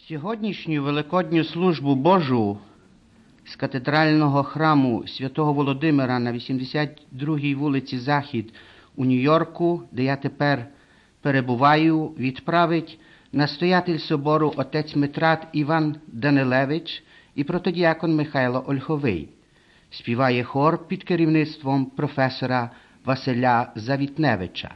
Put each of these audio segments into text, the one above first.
Сьогоднішню великодню службу Божу з катедрального храму Святого Володимира на 82-й вулиці Захід у Нью-Йорку, де я тепер перебуваю, відправить настоятель собору отець Митрат Іван Данилевич і протодіакон Михайло Ольховий. Співає хор під керівництвом професора Василя Завітневича.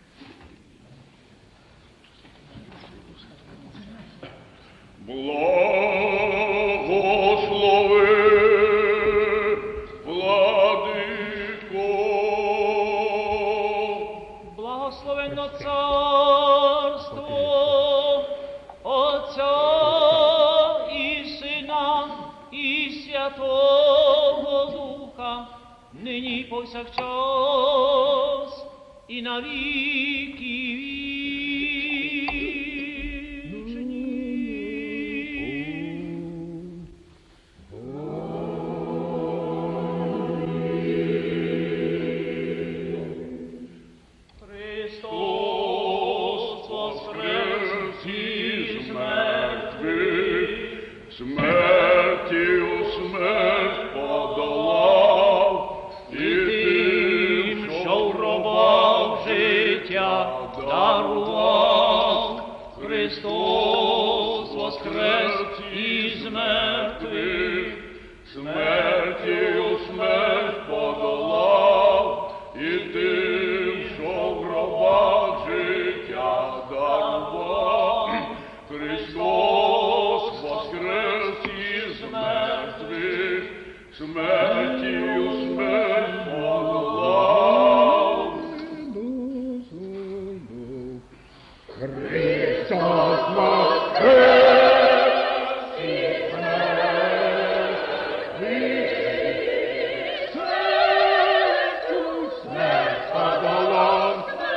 Благослови, владико, благословенно царство Отця і Сина і Святого Духа, нині і повсякчас і на віки вічні. Смертію смерть подолав, і тим, що в гробах життя дарував. Христос воскрес із мертвих, смертію смерть подолав, і тим, що в гробах життя дарував. Христос воскрес із мертвих, смертію смерть подолав. Христос воскрес із мертвих, смерть подолав,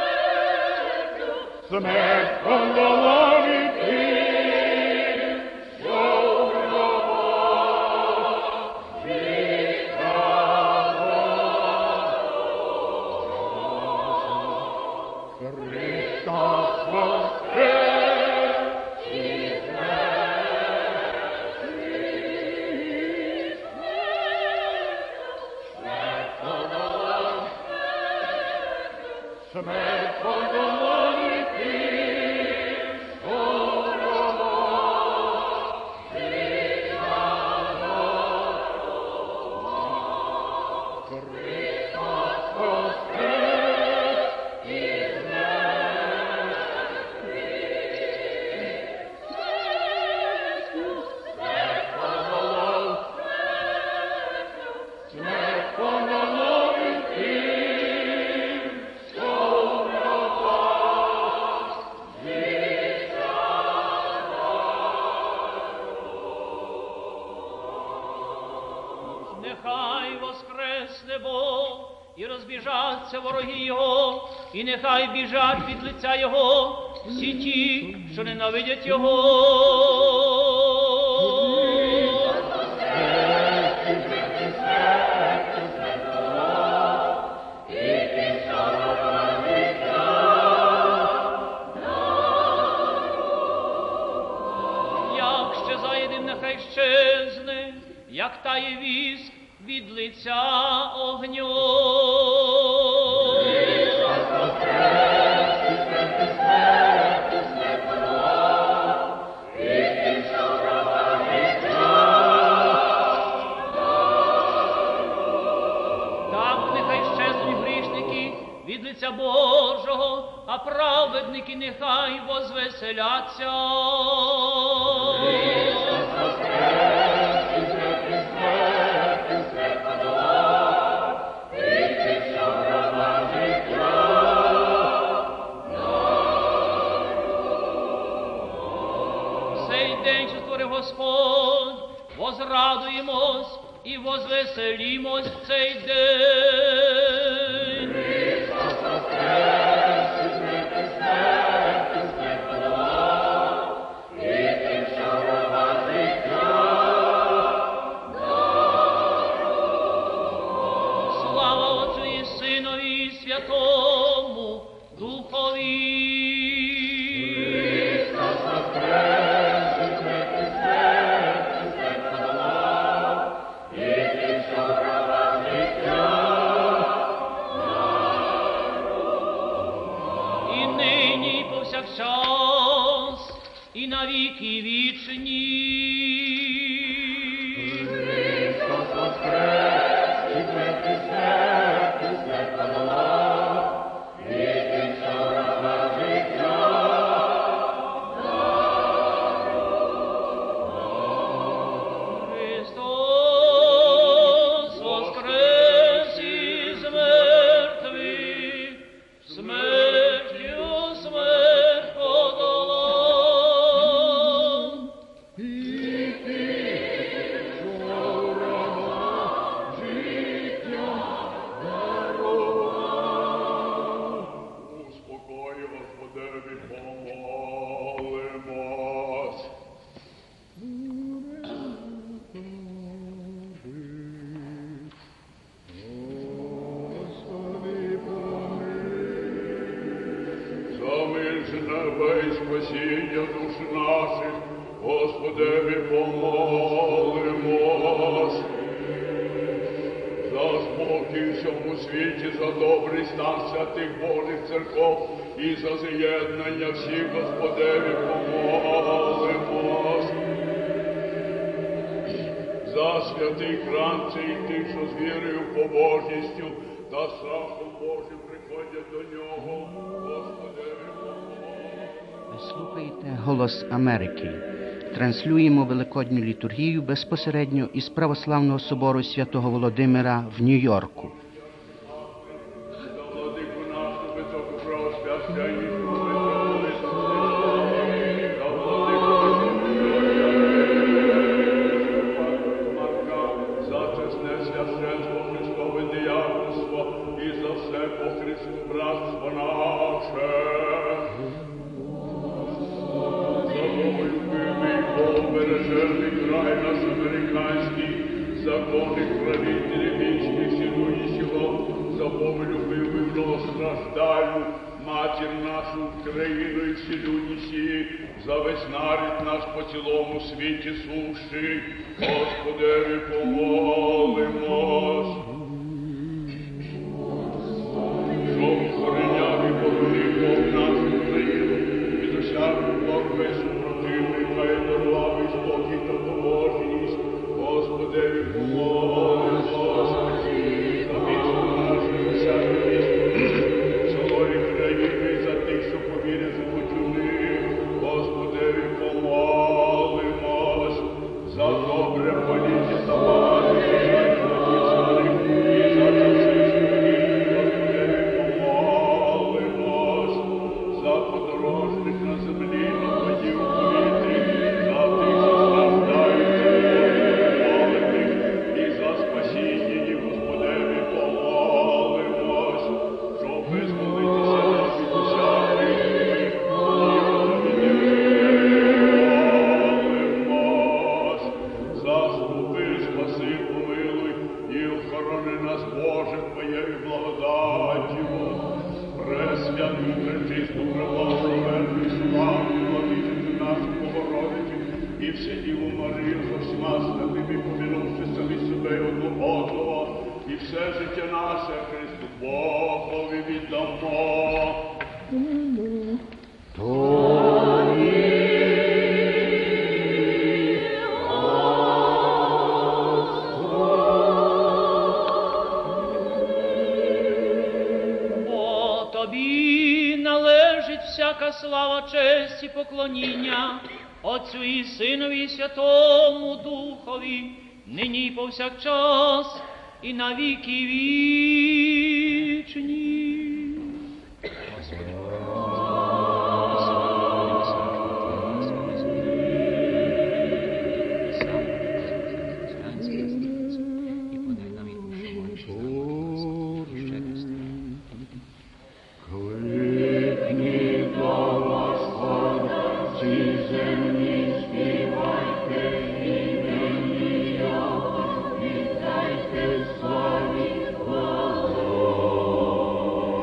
смерть подолав. Нехай воскресне Бог і розбіжаться вороги Його, і нехай біжать від лиця Його всі ті, що ненавидять Його. Як щезає дим, нехай щезне, як тає віск від лиця огню. Так нехай щезнуть грішники від лиця Божого, а праведники нехай возвеселяться. День, що створив Господь, возрадуємось і возвеселімось в цей день. Христос воскрес, із мертвих смертю смерть подолав, і тим, що в гробах життя дарував. Слава Отцю і Синові і Святому Духові. Христос воскрес, із мертвих і на віки вічні. Христос воскрес, і смерті смерть подолав, відкинувши ворога життя. Христос воскрес із мертвих, смертю смерть подолав. Успокої, Господеві, помолимось. За мир же неба і спасіння душ наших, Господеві, помолимось. За спокій в цьому світі, за добрий стан святих Божих церков і за з'єднання всіх, Господеві, помолимось. За святий храм цей тих, що з вірою, побожністю та страхом Божим приходять до нього, Господеві, помолимось. Ви слухаєте «Голос Америки». Транслюємо Великодню літургію безпосередньо із Православного собору Святого Володимира в Нью-Йорку. За владику нашу високу правосвященність, за за чесне священство Христове діяконство і за все братство наше. За любимий, обережений край наш американський, законних правителів вічних сіло, за любимий, многостраждальну матір нашу Україну і всі люди сі, за весь народ наш по цілому світі сущий, Господеві, помолимось. Щоб охороняв і боронив Бог нашу Україну, від усякої боротьби супротивника і дарував і спокій та побожність, Господеві, помолимось. За місто наше, за всяке місто, село і країни, і за тих, що по вірі живуть у них, Господеві, помолимось. За добре поліття та багато життя царів, і за часи святих, Господеві, помолимось. За подорожних на землі, на воді у повітрі, за тих, що страждають, молитих, і за спасіння їх, Господеві, помолимось. Щоб визволитися нам від усяких злих, молимось. Заступи, спаси, помилуй і охорони нас, Боже, Твоєю благодаттю. Пресвяту, пречисту, преблагословенну і славну владичицю нашу Богородицю і все Діву Марію со всіма святими, помінувши самі себе й одну одного, і все життя наше Христу Богові віддамо. Бо тобі належить всяка слава, честь і поклоніння Отцю і Синові і Святому Духові, нині і повсякчас, і на віки вічні. Кликні до Господа, ці землі співайте імені Його, віддайте славі Богу.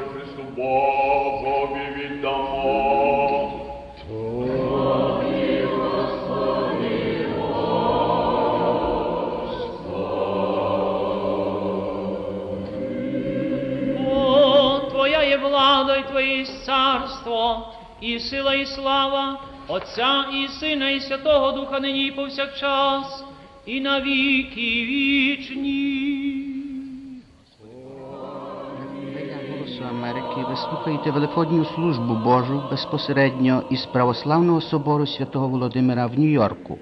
Христу Богові віддамо. О, Твоя є влада, і Твоє є царство, і сила, і слава Отця, і Сина, і Святого Духа, нині і повсякчас, і на віки вічні. Голосу Америки, ви слухаєте Великодню службу Божу безпосередньо із Православного собору Святого Володимира в Нью-Йорку.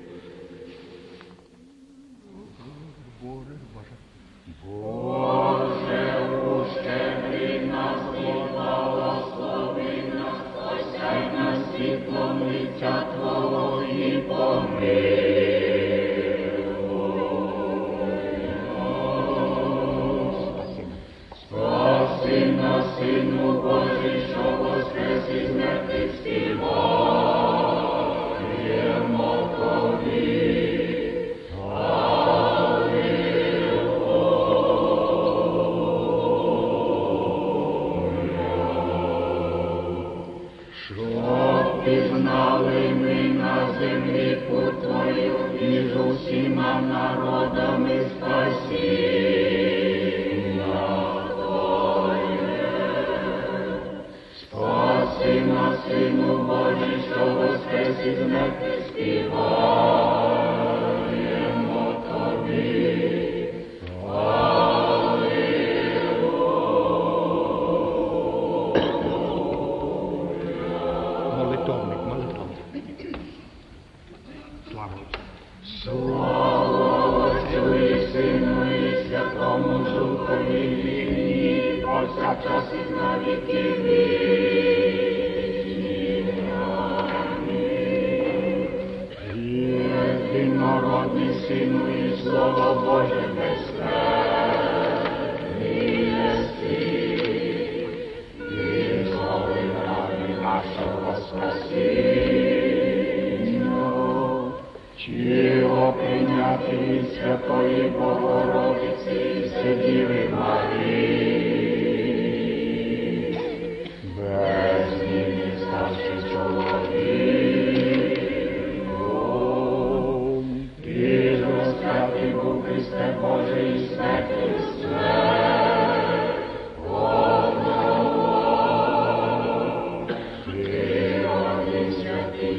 Молитовник. Єдинородний Сину і Слово Боже Чого прийняти від Святої Богородиці Діви Марії, без ними старший чоловік. Ти розп'ятий був Христе Боже і смерти смерть, ти родний святий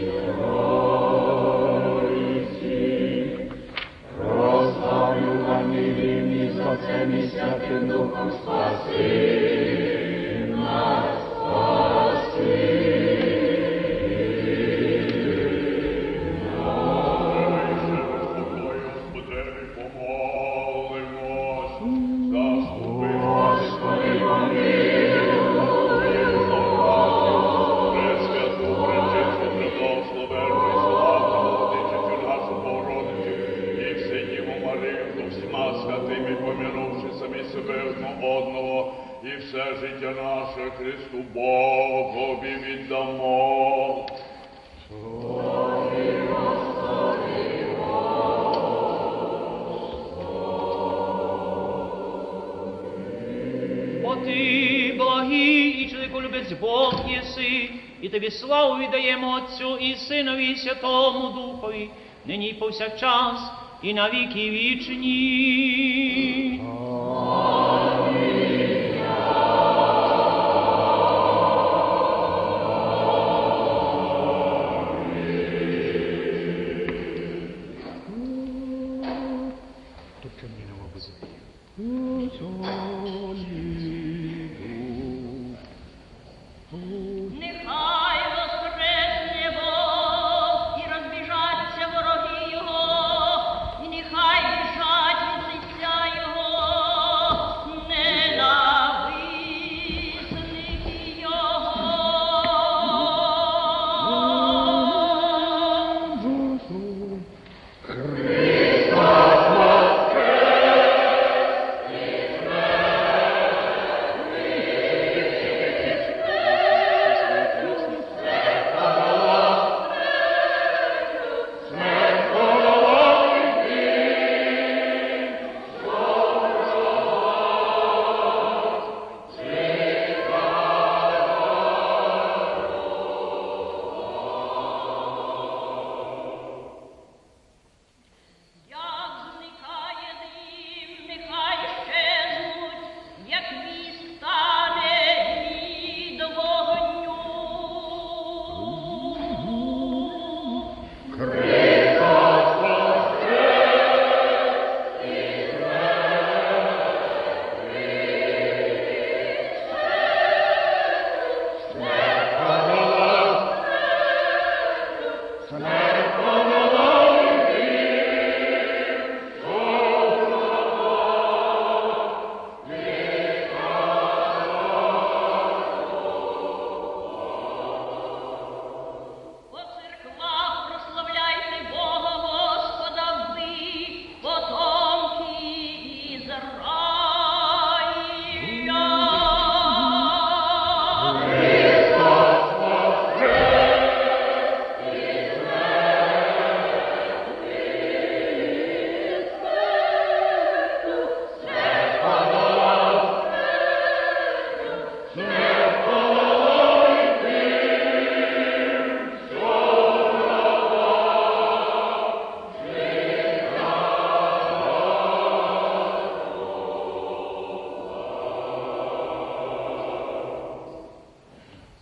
прославлюваний рівні з Отцем і Святим Духом, спаси нас, і все життя наше Христу Богові віддамо. О ти, благий і чоловіколюбець Бог єси, і тобі славу віддаємо Отцю і Синові і Святому Духові, нині і повсякчас, і на віки вічні. Нехай воскресне Бог і розбіжаться вороги Його, і нехай біжать від лиця Його.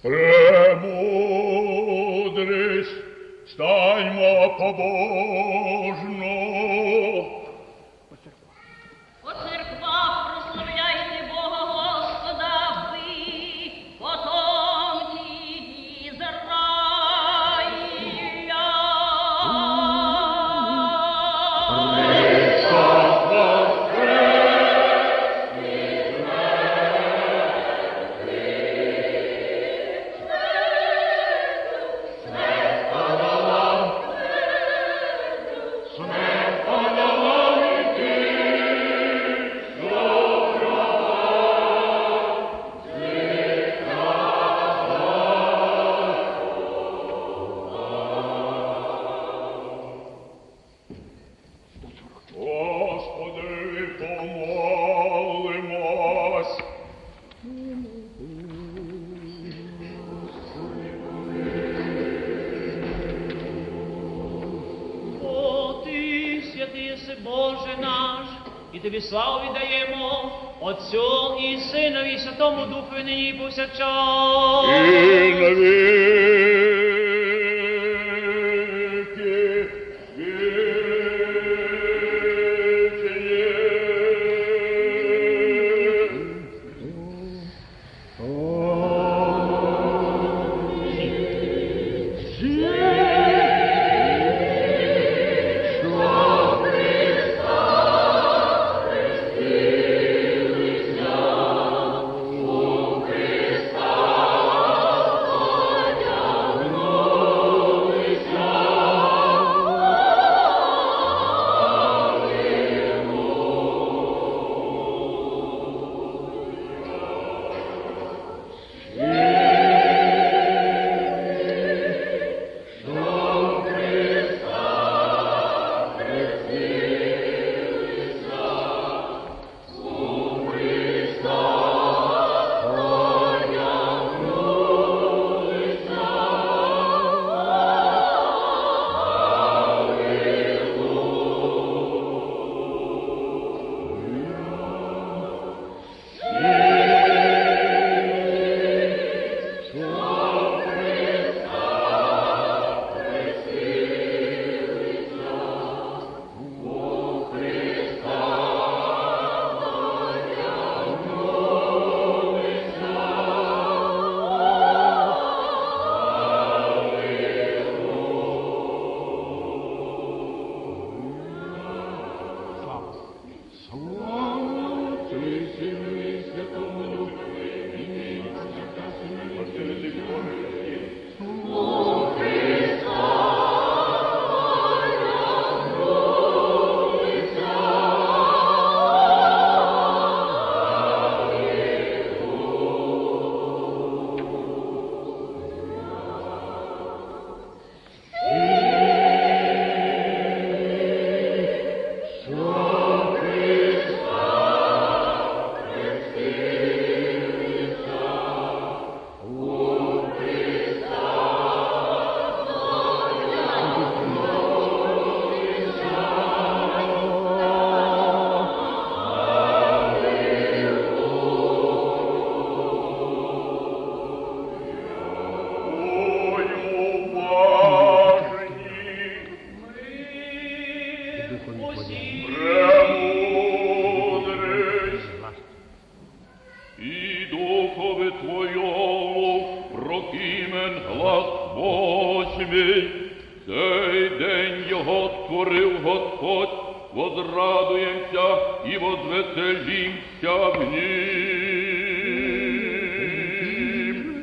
Премудрість, стаймо побожно. По церквах прославляйте Бога Господа, ви, потомки Господи, помолимось. О, Ти, святий єси Боже наш, і Тобі славу віддаємо, Отцю і Синові, і Святому Духові, нині і повсякчас. І на віки возрадуємся і возвеселімся в нім.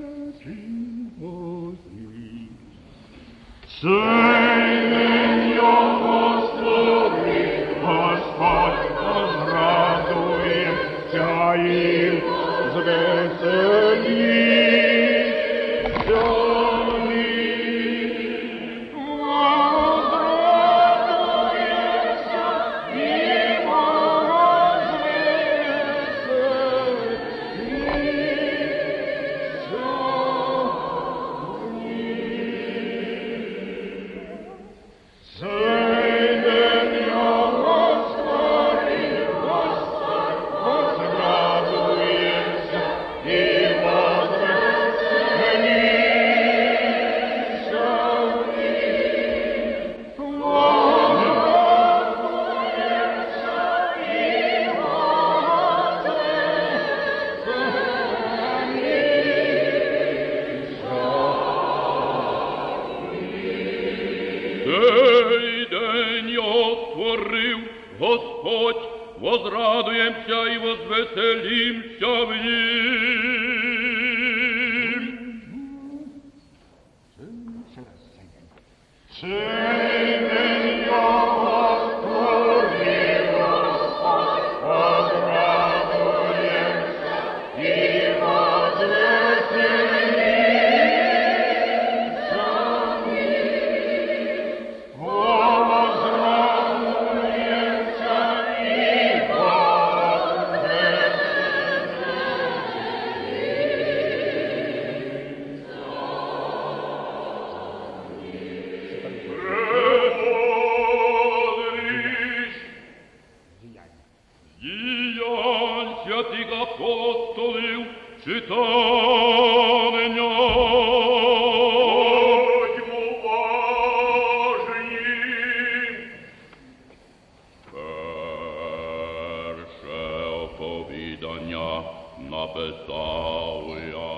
Цей день його створив Господь, возрадуємся і звеселімся. сотворив Господь, возрадуємся і возвеселімся в нім. Діянь святих апостолів читання. Будьмо уважні. Перше оповідання написав я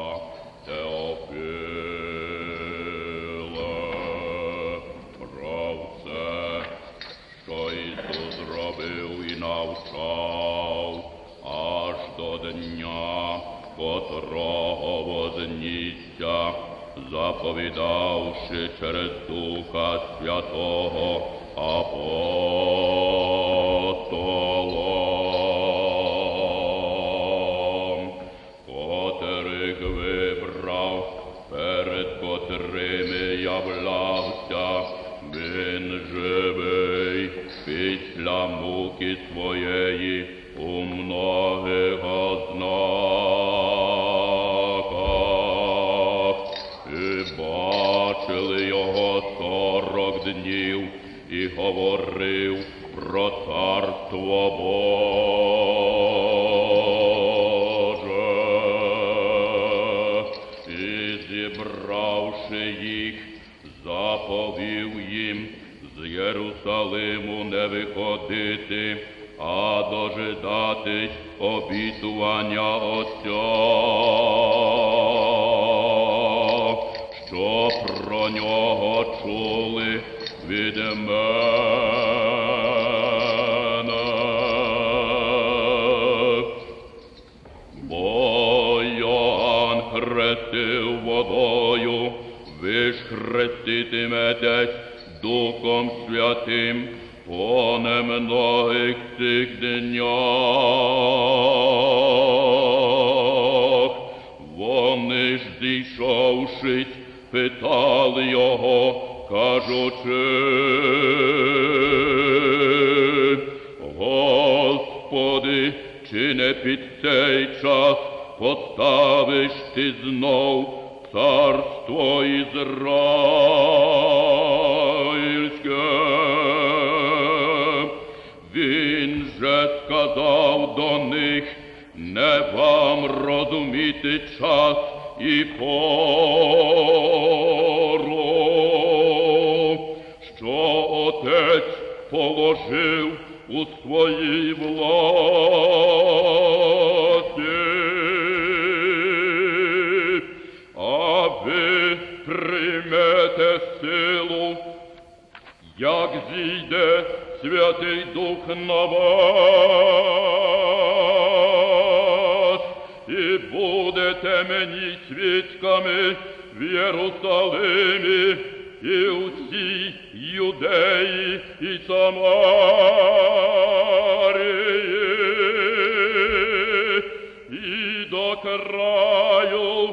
Теофіле про все, що Ісус зробив і навчав, аж до дня, котрого вознісся, заповідавши через Духа Святого апостолам, котрих вибрав, перед котрими являвся він живий після муки своєї у многих ознаках. І бачили його 40 днів і говорив про Царство Боже. І зібравши їх, заповів їм з Єрусалиму не виходити, а дожидатись обітування Отця, що про нього чули від мене. Бо Йоанн хрестив водою, ви ж хреститиметесь Духом Святим по немногих цих днях. Вони ж, зійшовшись, питали його, кажучи: Господи, чи не під цей час поставиш ти знов царство ізраїльське? Він же сказав до них: не вам розуміти час і пору, що Отець положив у своїй власті, а ви приймете силу, як зійде Святий Дух на вас, і будете мені свідками в Єрусалимі і у всій Юдеї і Самарії, і до краю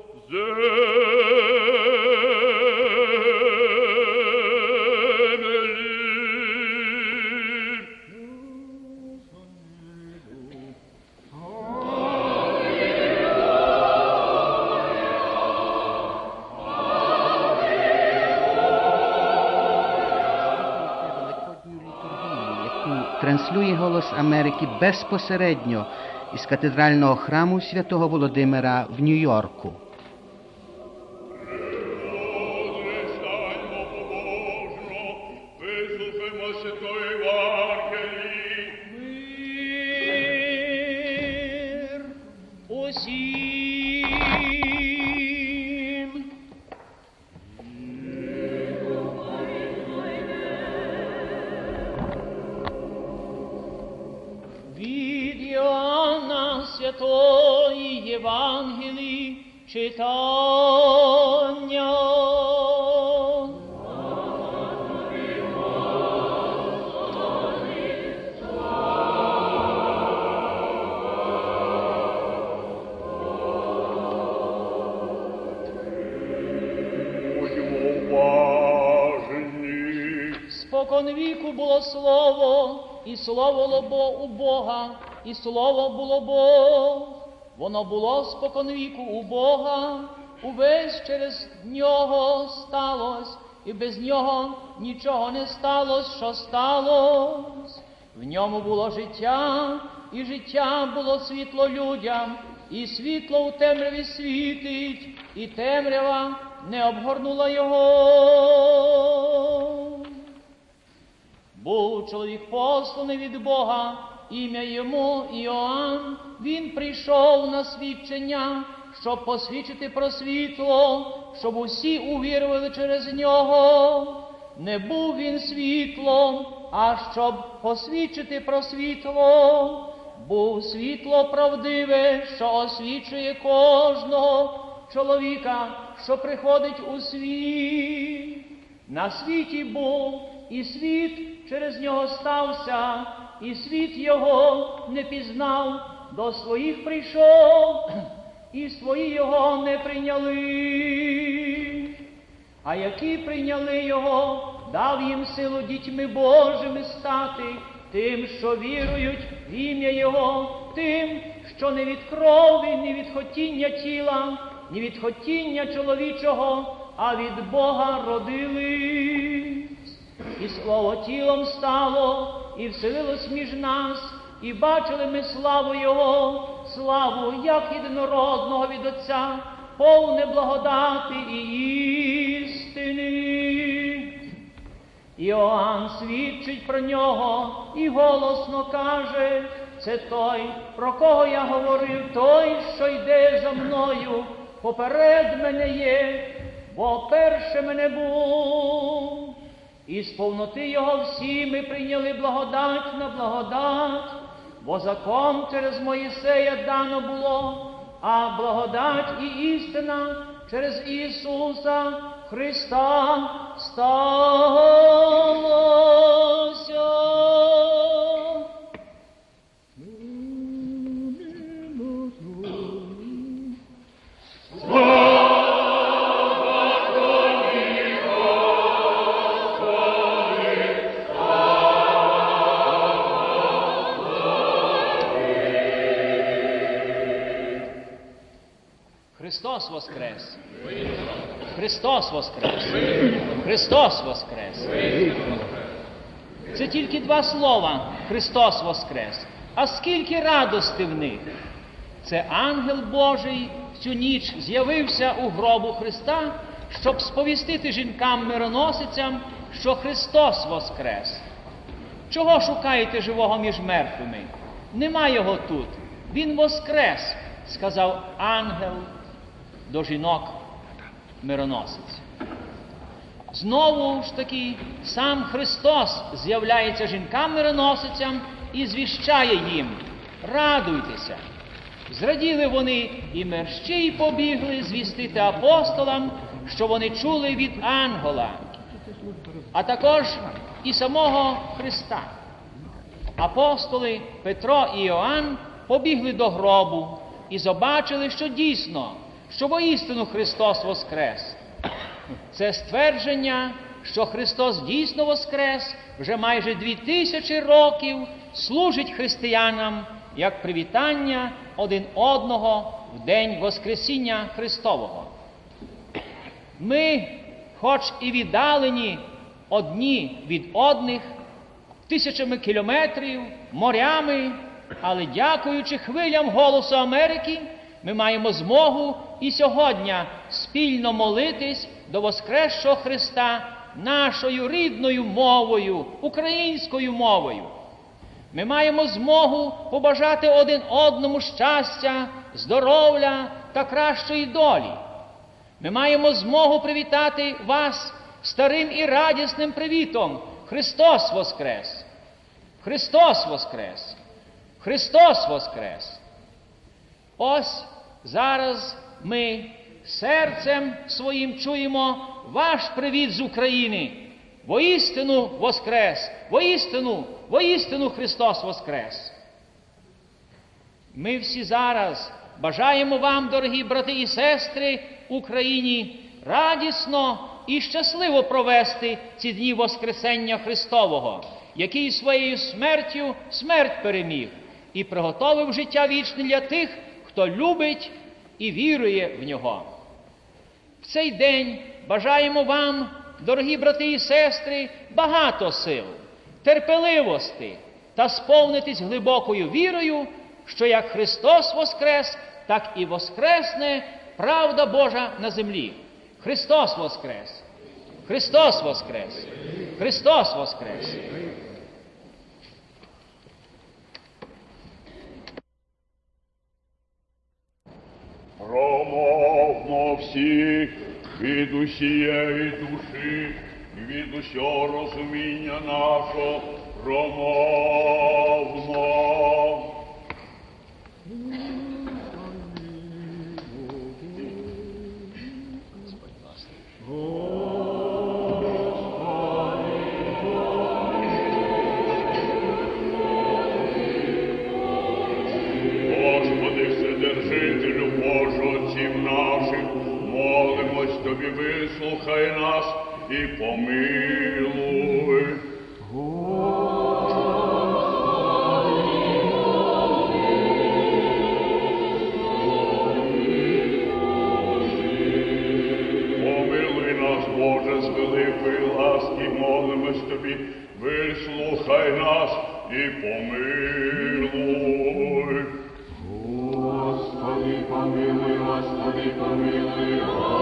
транслює «Голос Америки» безпосередньо із катедрального храму Святого Володимира в Нью-Йорку. Станьмо побожно, вислухаймо Святої Євангелії. Мир усім. Читання. Спокон віку було слово, і слово було у Бога, і слово було Бог. Воно було спокон віку у Бога, увесь через нього сталось, і без нього нічого не сталось, що сталось. В ньому було життя, і життя було світло людям, і світло у темряві світить, і темрява не обгорнула його. Був чоловік посланий від Бога, ім'я йому Іоанн. Він прийшов на свідчення, щоб посвідчити про світло, щоб усі увірували через нього. Не був він світлом, а щоб посвідчити про світло. Був світло правдиве, що освічує кожного чоловіка, що приходить у світ. На світі був, і світ через нього стався, і світ його не пізнав. До своїх прийшов, і свої його не прийняли. А які прийняли його, дав їм силу дітьми Божими стати, тим, що вірують в ім'я Його, тим, що не від крові, ні від хотіння тіла, ні від хотіння чоловічого, а від Бога родились. І слово тілом стало, і вселилось між нас, і бачили ми славу Його, славу, як єдинородного від Отця, повне благодати і істини. Іоанн свідчить про нього і голосно каже: це той, про кого я говорив, той, що йде за мною, поперед мене є, бо перше мене був. І з повноти його всі ми прийняли благодать на благодать, бо закон через Моїсея дано було, а благодать і істина через Ісуса Христа сталося. Христос воскрес! Христос воскрес! Христос воскрес! Це тільки два слова «Христос воскрес». А скільки радости в них! Це ангел Божий в цю ніч з'явився у гробу Христа, щоб сповістити жінкам-мироносицям, що Христос воскрес. Чого шукаєте живого між мертвими? Нема його тут. Він воскрес, сказав ангел до жінок-мироносиць. Знову ж таки, сам Христос з'являється жінкам-мироносицям і звіщає їм: радуйтеся. Зраділи вони і мерщій побігли звістити апостолам, що вони чули від ангела, а також і самого Христа. Апостоли Петро і Іоанн побігли до гробу і побачили, що дійсно, що воістину Христос воскрес. Це ствердження, що Христос дійсно воскрес, вже майже 2000 років служить християнам як привітання один одного в день Воскресіння Христового. Ми, хоч і віддалені одні від одних тисячами кілометрів, морями, але дякуючи хвилям «Голосу Америки», ми маємо змогу і сьогодні спільно молитись до воскресшого Христа нашою рідною мовою, українською мовою. Ми маємо змогу побажати один одному щастя, здоров'я та кращої долі. Ми маємо змогу привітати вас старим і радісним привітом: Христос воскрес! Христос воскрес! Христос воскрес! Ось зараз ми серцем своїм чуємо ваш привіт з України. Воістину воскрес! Воістину, воістину Христос воскрес! Ми всі зараз бажаємо вам, дорогі брати і сестри, в Україні радісно і щасливо провести ці дні Воскресення Христового, який своєю смертю смерть переміг і приготовив життя вічне для тих, хто любить і вірує в Нього. В цей день бажаємо вам, дорогі брати і сестри, багато сил, терпеливості та сповнитись глибокою вірою, що як Христос воскрес, так і воскресне правда Божа на землі. Христос воскрес! Христос воскрес! Христос воскрес! Промовмо всі від усієї душі і від усього розуміння нашого, промовмо. Господи, Вседержителю Божого отців наших, молимось Тобі, вислухай нас і помилуй. Помилуй нас, Боже, з великої ласки, молимось Тобі, вислухай нас і помилуй. Господи, помилуй, Господи, помилуй,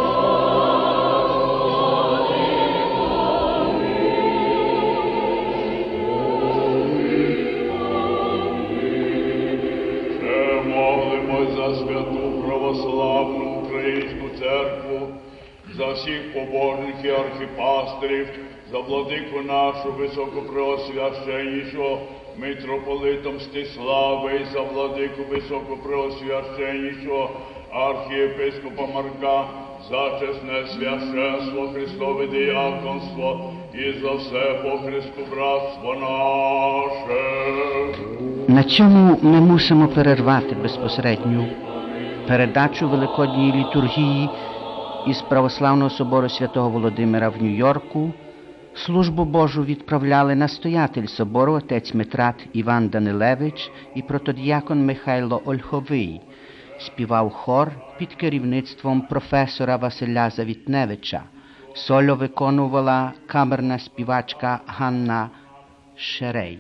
Ще молимось за святу православну українську церкву, за всіх побожних і архіпастерів, за владику нашу високопреосвященнішого митрополита Мстислава і за владику високопреосвященнішого архієпископа Марка, за чесне священство, Христове діяконство і за все по Христу братство наше. На цьому ми мусимо перервати безпосередню передачу Великодньої літургії із Православного собору святого Володимира в Нью-Йорку. Службу Божу відправляли настоятель собору отець Митрат Іван Данилевич і протодіякон Михайло Ольховий. Співав хор під керівництвом професора Василя Завітневича. Соло виконувала камерна співачка Ганна Шерей.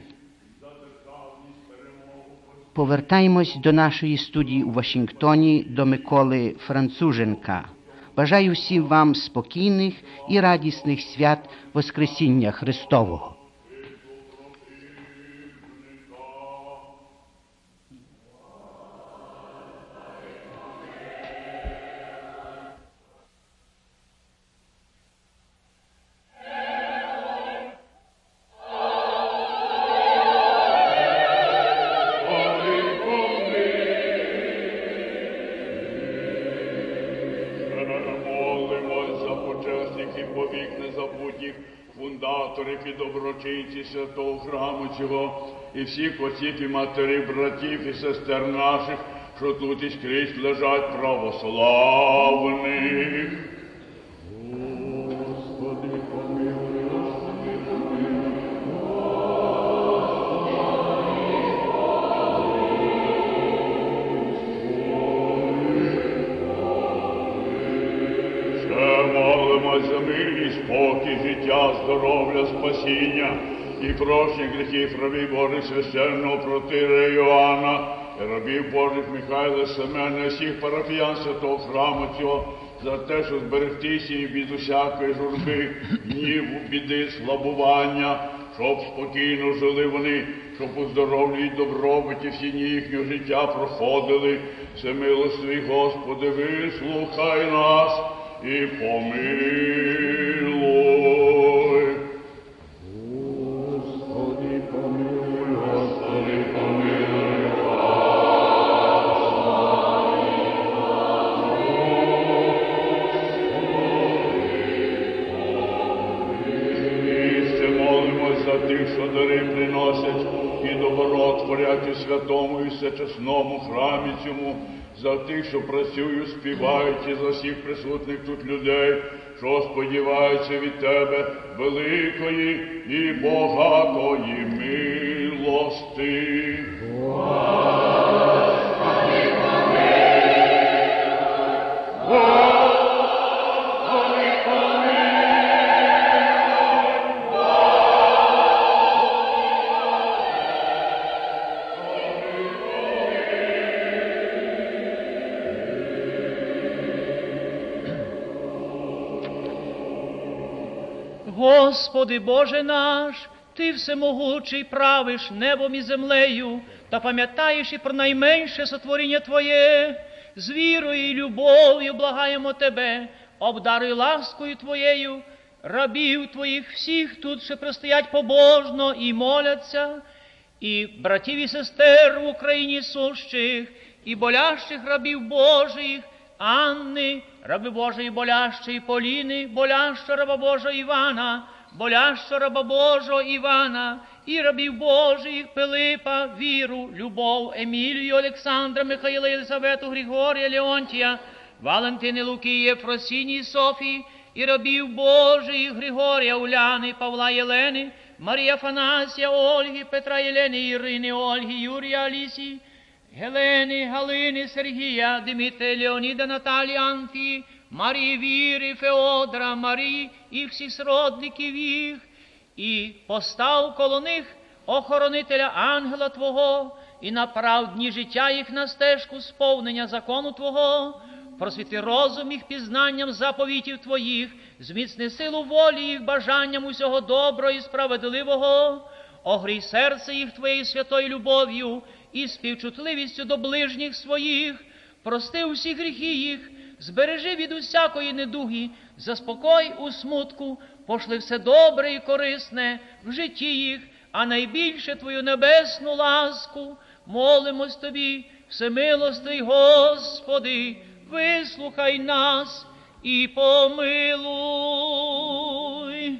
Повертаємось до нашої студії у Вашингтоні, до Миколи Француженка. Бажаю всім вам спокійних і радісних свят Воскресіння Христового. Фундаторів і доброчинці святого храму цього, і всіх отців і матерів, братів і сестер наших, що тут і скрізь лежать православних. Господи, помилуй, Господи, помилуй. Молимось за мир і спокій, життя, здоров'я, спасіння і прощення гріхів рабів Божих священного протиерея Йоанна, і рабів Божих Михайла, Семена, всіх парафіян святого храму цього, за те, що зберегтися від усякої журби, гніву, біди, слабування, щоб спокійно жили вони, щоб у здоров'ї й добробуті всі дні їхнього життя проходили. Всемилостивий Господи, вислухай нас і помилуй. Господи, помилуй, Господи, помилуй. пресвятому і всечесному храмі цьому, за тих, що працюють, співають, і за всіх присутних тут людей, що сподіваються від тебе великої і багатої милости. Господи Боже наш, Ти всемогучий правиш небом і землею, та пам'ятаєш і про найменше сотворіння Твоє. З вірою і любов'ю благаємо Тебе, обдаруй ласкою Твоєю рабів Твоїх всіх тут, що пристоять побожно і моляться, і братів і сестер в Україні сущих, і болящих рабів Божих, Анни, раби Божої болящої Поліни, болящого раба Божого Івана, болящого раба Божого Івана, і рабів Божих Пилипа, Віру, Любов, Емілію, Олександра, Михаїла, Єлисавету, Григорія, Леонтія, Валентини, Луки, Єфросіні, Софії, і рабів Божих Григорія, Уляни, Павла, Єлени, Марія, Афанасія, Ольги, Петра, Єлени, Ірини, Ольги, Юрія, Алісії, Гелени, Галини, Сергія, Дмитрія, Леоніда, Наталії, Анфії, Марії, Віри, Феодора, Марії і всіх сродників їх, і постав коло них охоронителя ангела Твого, і направ дні життя їх на стежку сповнення закону Твого, просвіти розум їх пізнанням заповітів Твоїх, зміцни силу волі їх бажанням усього доброго і справедливого, огрій серце їх Твоєю святою любов'ю і співчутливістю до ближніх своїх, прости усі гріхи їх, збережи від усякої недуги, заспокой у смутку, пошли все добре і корисне в житті їх, а найбільше Твою небесну ласку. Молимось Тобі, всемилостий Господи, вислухай нас і помилуй.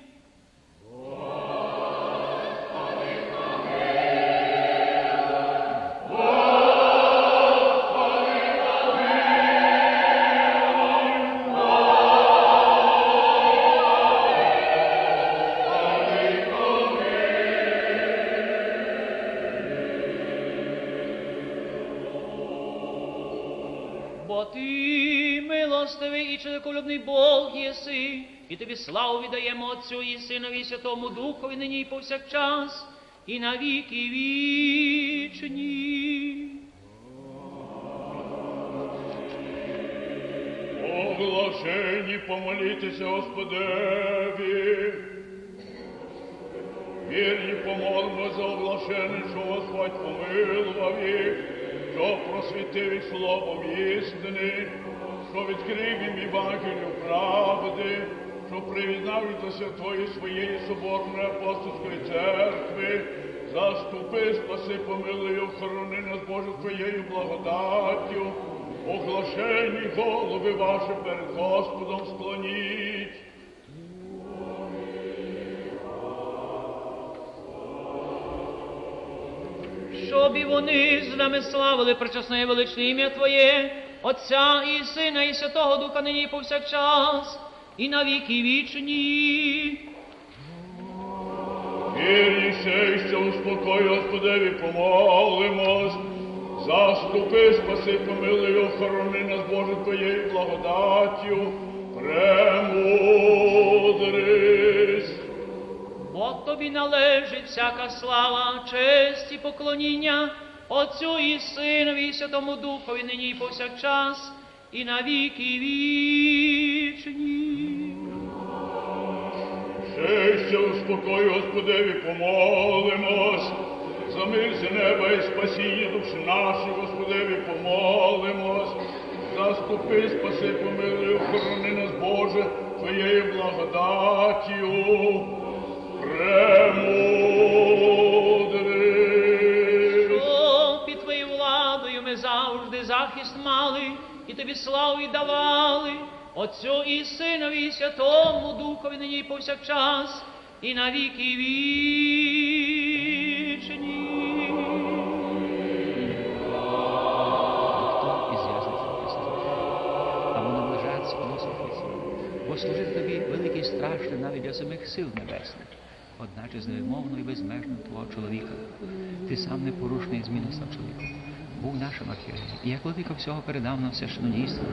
Бо Ти, милостивий і чоловіколюбний Бог єси, і Тобі славу віддаємо Отцю і Синові і Святому Духові, нині і повсякчас, і на віки вічні. Оглашені помолітеся Господеві. Вірні помолимо за оглашених, що Господь помилував їх, що просвітив їх словом істини, що відкрив їм Євангелію правди, що привізнав їх до святої своєї соборної апостольської церкви. Заступи, спаси, помилуй, охорони нас, Боже, Твоєю благодаттю. Оглашені голови ваші перед Господом склоніть. Щоб і вони з нами славили пречесне і величне ім'я Твоє, Отця і Сина і Святого Духа, нині і повсякчас, і на віки вічні. Вірніше, успокой, Господеві, помолимось. Заступи, спаси, помилуй, охорони нас, Боже, Твоєю благодаттю, премудрись. Бо Тобі належить всяка слава, честь і поклоніння Отцю і Синові і Святому Духові, нині і повсякчас, і на віки вічні. Щастя, успокой, Господеві, помолимось. За мир з неба і спасіння душ наших, Господеві, помолимось. Заступи, спаси, помилуй, охорони нас, Боже, Твоєю благодаттю. Премудрий. Що під Твоєю владою ми завжди захист мали, і Тобі славу віддавали, Отцю і Синові і Святому Духові, нині і повсякчас, і на віки вічні. бо служити тобі велике і страшне навіть для самих сил небесних. Одначе з невимовно і безмежно твого чоловіка. Ти сам непорушний зміну став чоловіком. Був нашим архієреєм, і як владика всього передав нам священодійство.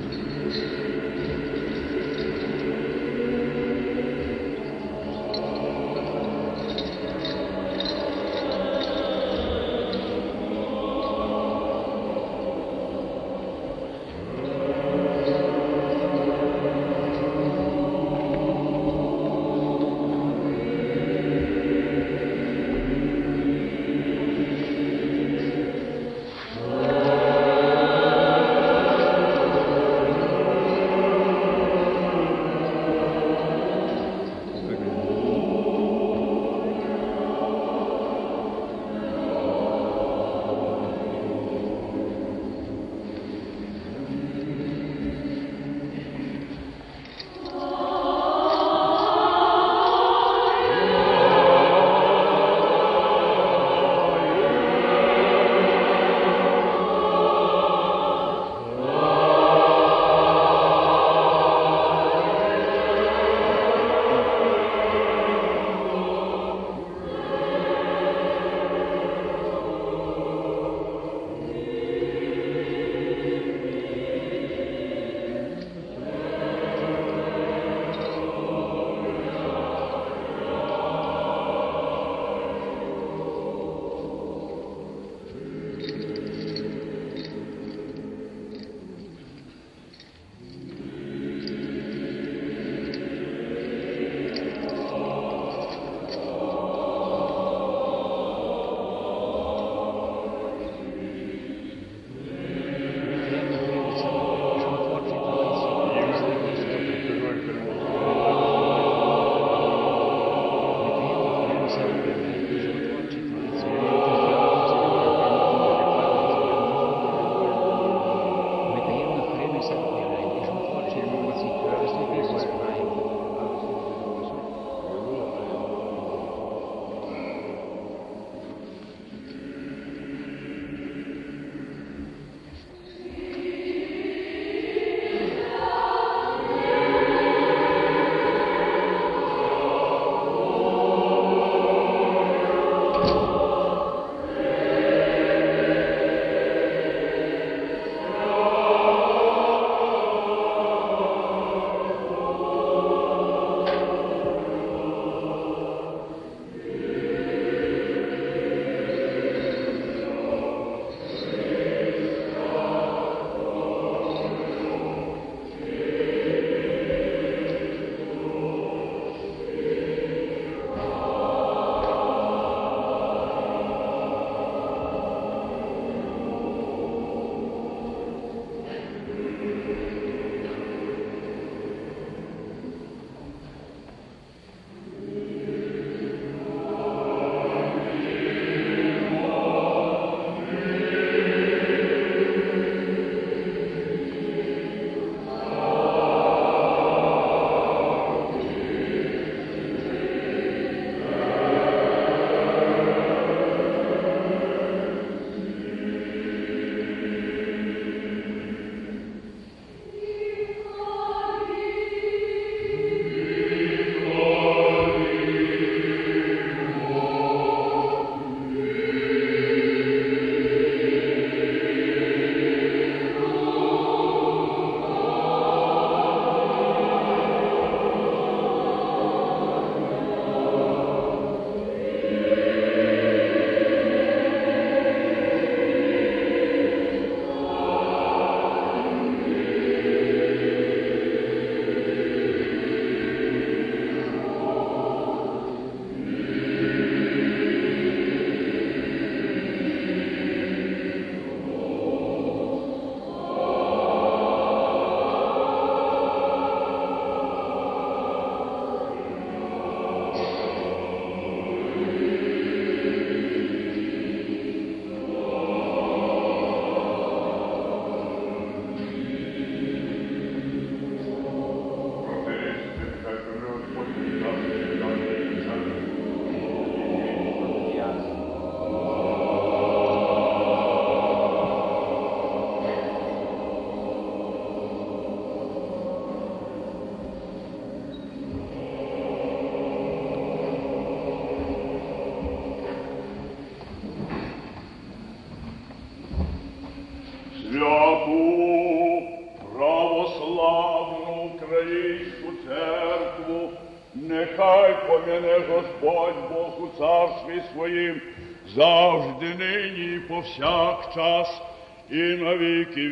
Українську церкву, нехай пом'яне Господь Бог у царстві своїм, завжди нині і повсякчас, і на віки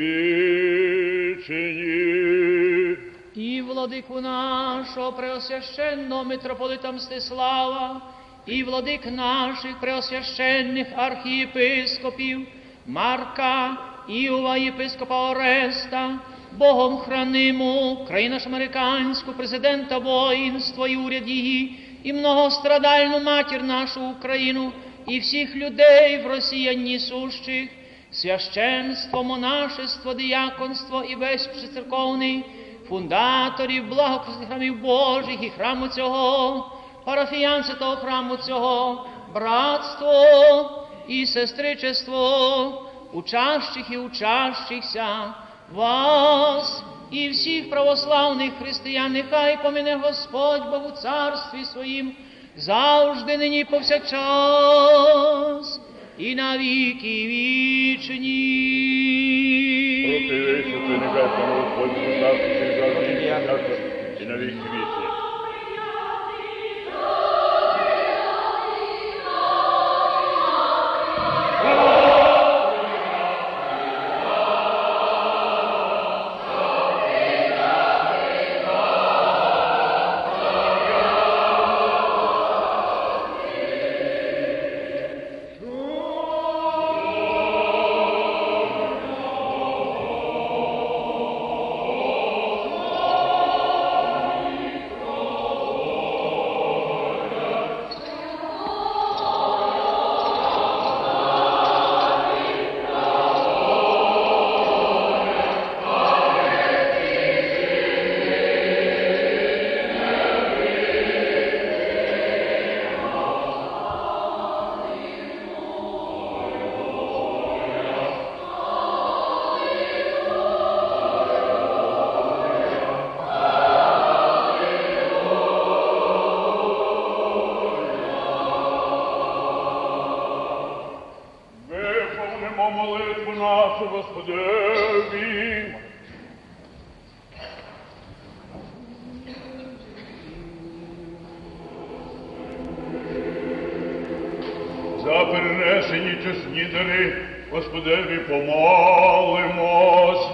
вічені. І владику нашого преосвященного митрополита Мстислава, і владик наших преосвященних архієпископів Марка, Іова, єпископа Ореста, Богом хранимо країну нашу американську, президента воїнства і уряд її, і многострадальну матір нашу Україну, і всіх людей в росіяні сущих, священство, монашество, дияконство і весь церковний, фундаторів, благопристних храмів Божих і храму цього, парафіян святого храму цього, братство і сестричество, учащих і учащихся, вас і всіх православних християн, нехай помине Господь Бог у царстві своїм, завжди нині повсякчас, і на віки вічні. Противися ти небесному Господь, у царстві завжди і на віки вічні. Молитву нашу Господеві. За перенесені чесні дари Господеві помолимось.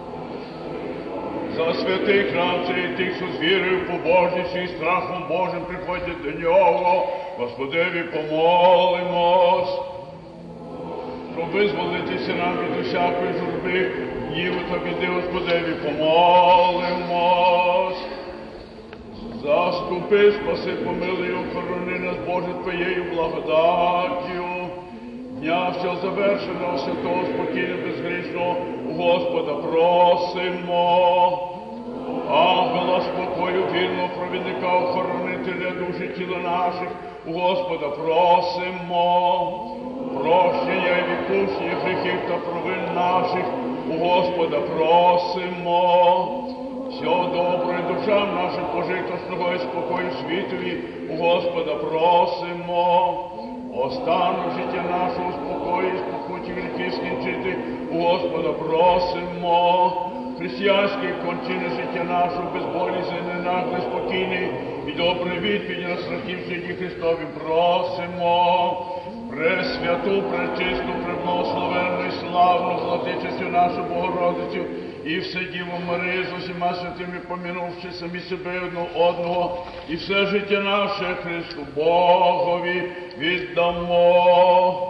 За святий храм цей тих, що з вірою, побожністю і страхом Божим приходять до нього, Господеві помолимось. Щоб визволитися нам від усякої журби, гніву та біди, Господеві помолимось. Заступи, спаси, помилуй, охорони нас, Боже, Твоєю благодаттю. Дня всього завершеного, святого, спокійно, безгрішного, у Господа просимо. Ангела спокою, вірного провідника, охоронителя душі тіла наших, у Господа просимо. Прощення і відпущення гріхів та провин наших, у Господа просимо. Всього доброго душам нашим пожиточного і спокою світові, у Господа просимо. Останок життя нашого спокою і спокуті гріхи скінчити, у Господа просимо. Християнські кончини життя нашого, безболізне, ненагле, спокійний і добрий відповідь на страхів житті Христові просимо. Пресвяту, пречисту, преблагословенну і славну владичицю нашу Богородицю і все Діву Марію з усіма святими, помінувши самі себе одного, і все життя наше Христу Богові віддамо.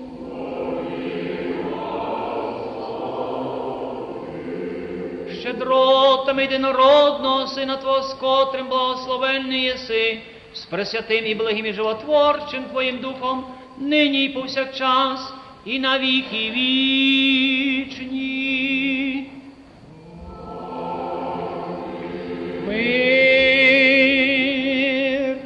Щедротами єдинородного Сина Твого, з котрим благословенний єси, з пресвятим і благим і животворчим Твоїм Духом, нині і повсякчас, і на віки вічні. Мир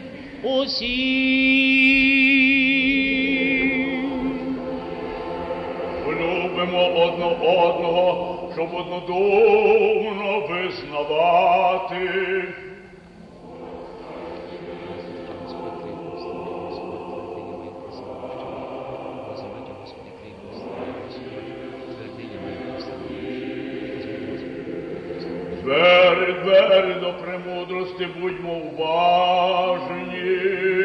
усім. Полюбимо одне одного, щоб однодумно визнавати. Перед двері до премудрости, будьмо уважні.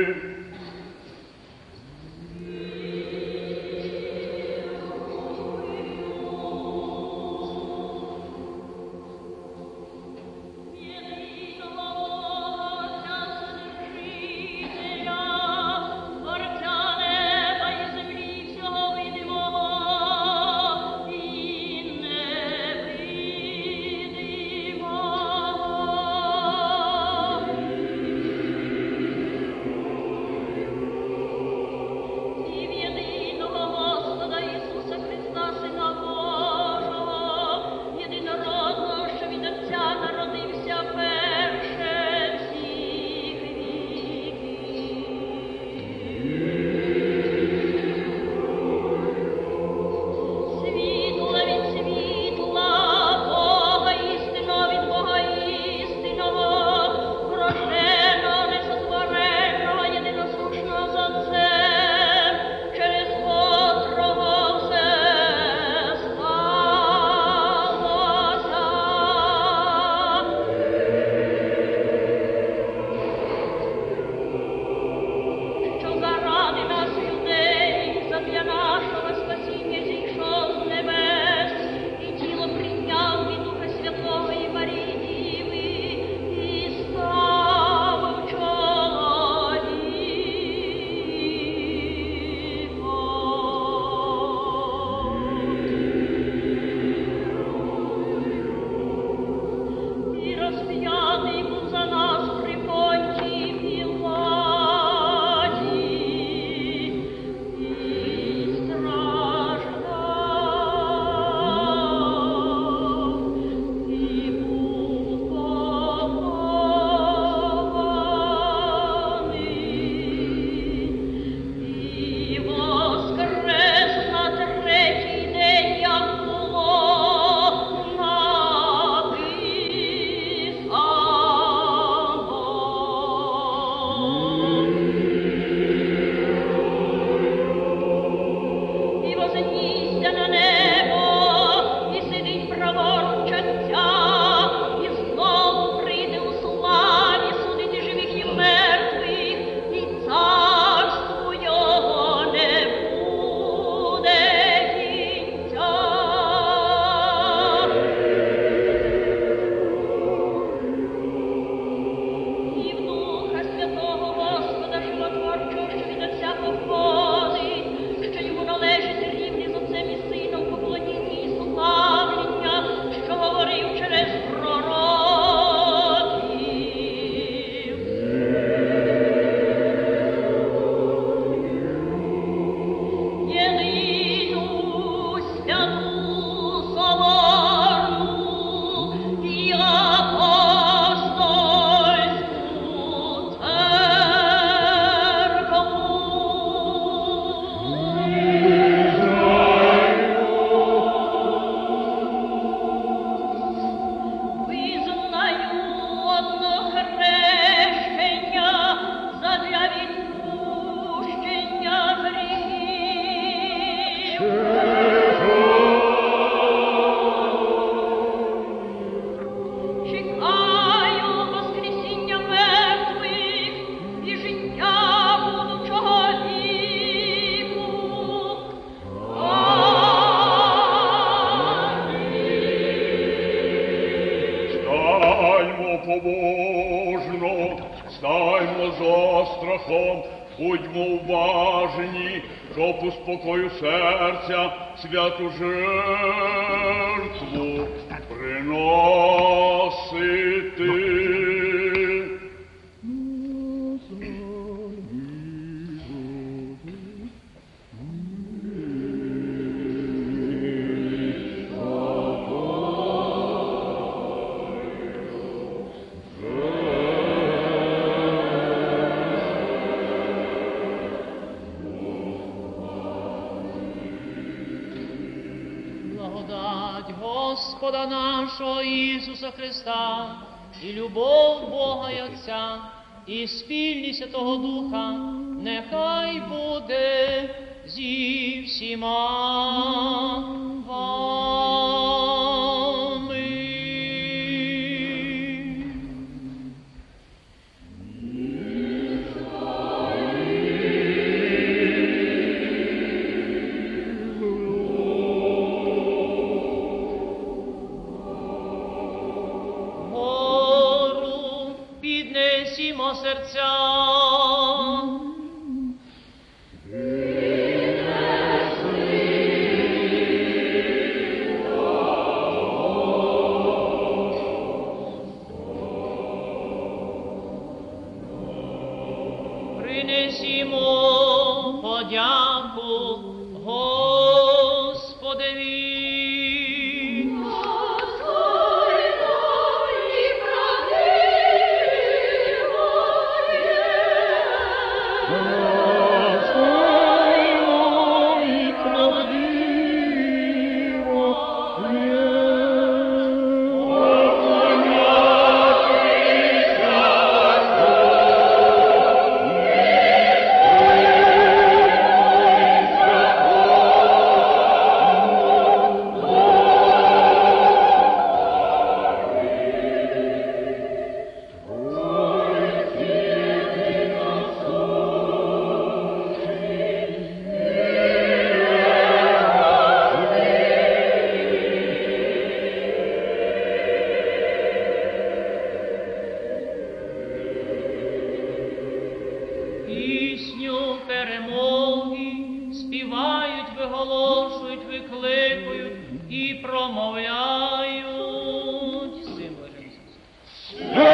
побожно, стаймо з острахом, будьмо уважні, щоб у спокою серця святу жертву приносити. Благодать Господа нашого Ісуса Христа, і любов Бога і Отця, і спільність Святого Духа, нехай буде зі всіма вами. Принесімо серця. Принесімо подяку Господеві. Пісню перемоги співають, виголошують, викликують і промовляють. З цим блаженством.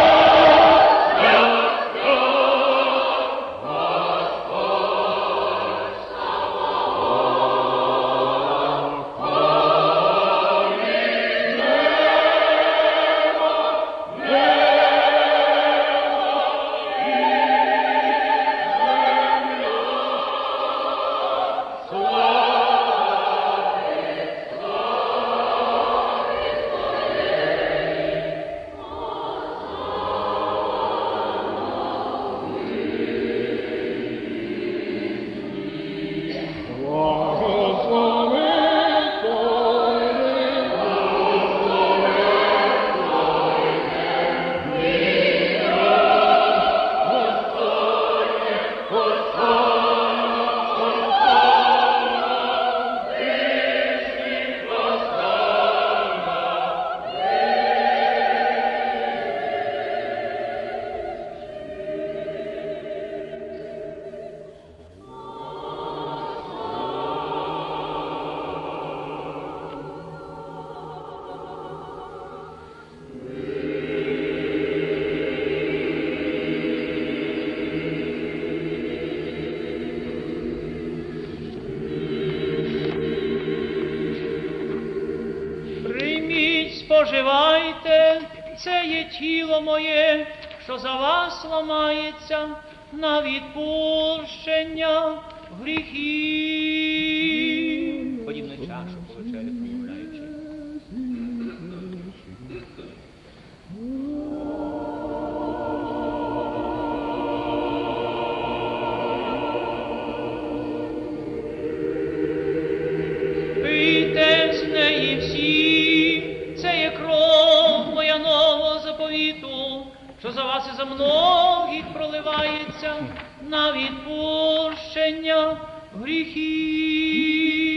Споживайте, це є тіло моє, що за вас ламається на відпущення гріхів. Подібно чашу по вечері промовляючи. Пийте з неї всі, це є кров моя нового заповіту, що за вас і за многих проливається на відпущення гріхів.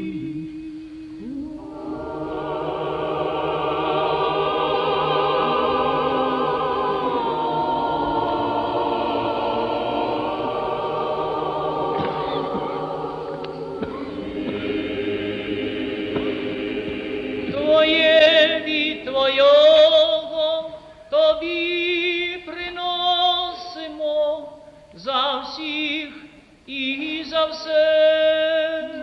Твоє від Твоєго Тобі приносимо за всіх і за все.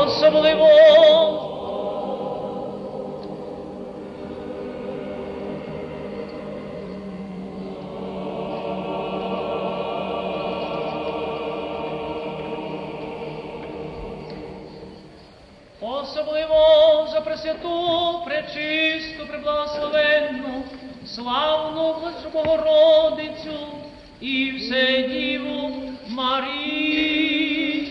Особливо за Пресвяту, Пречисту, Преблагословенну, славну Богородицю і Вседіву Марію.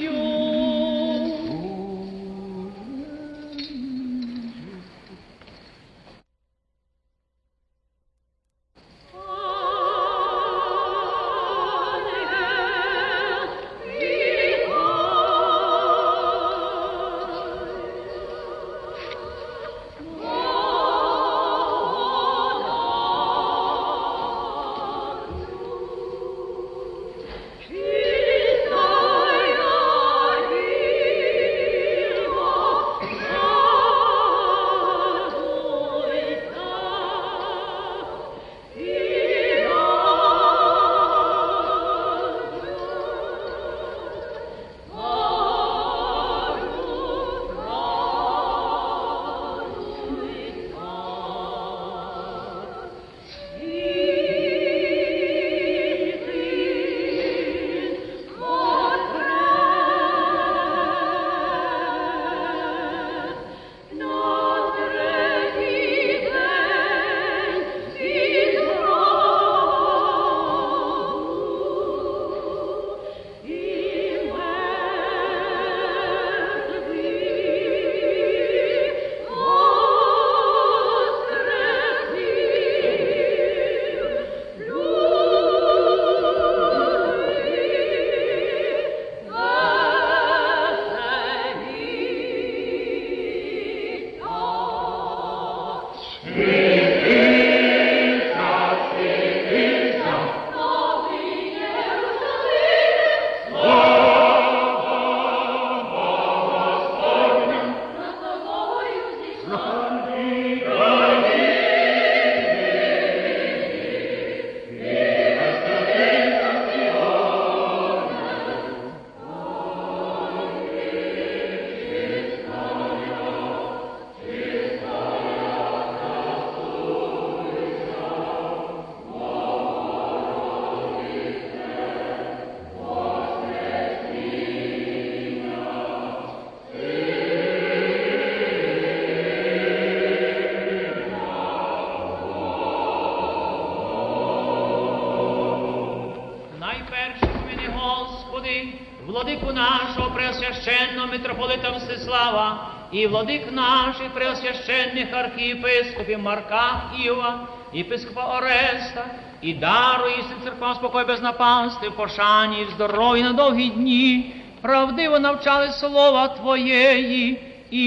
владику нашого преосвященного митрополита Мстислава і владик наших преосвященних архієпископів Марка Іова, єпископа Ореста, і даруй істин церквам спокій без напасти, в пошані і в здоров'ї на довгі дні, правдиво навчали слова Твоєї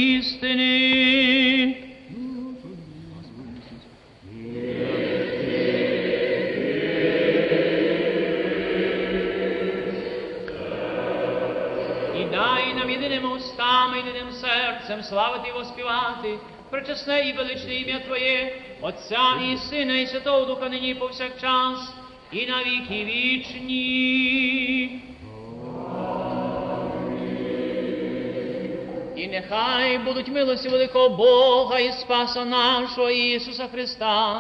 істини. Дай нам єдиними устами, єдиним серцем славити і воспівати пречесне і величне ім'я Твоє, Отця і Сина і Святого Духа, нині і повсякчас, і на віки вічні. І нехай будуть милості великого Бога і Спаса нашого Ісуса Христа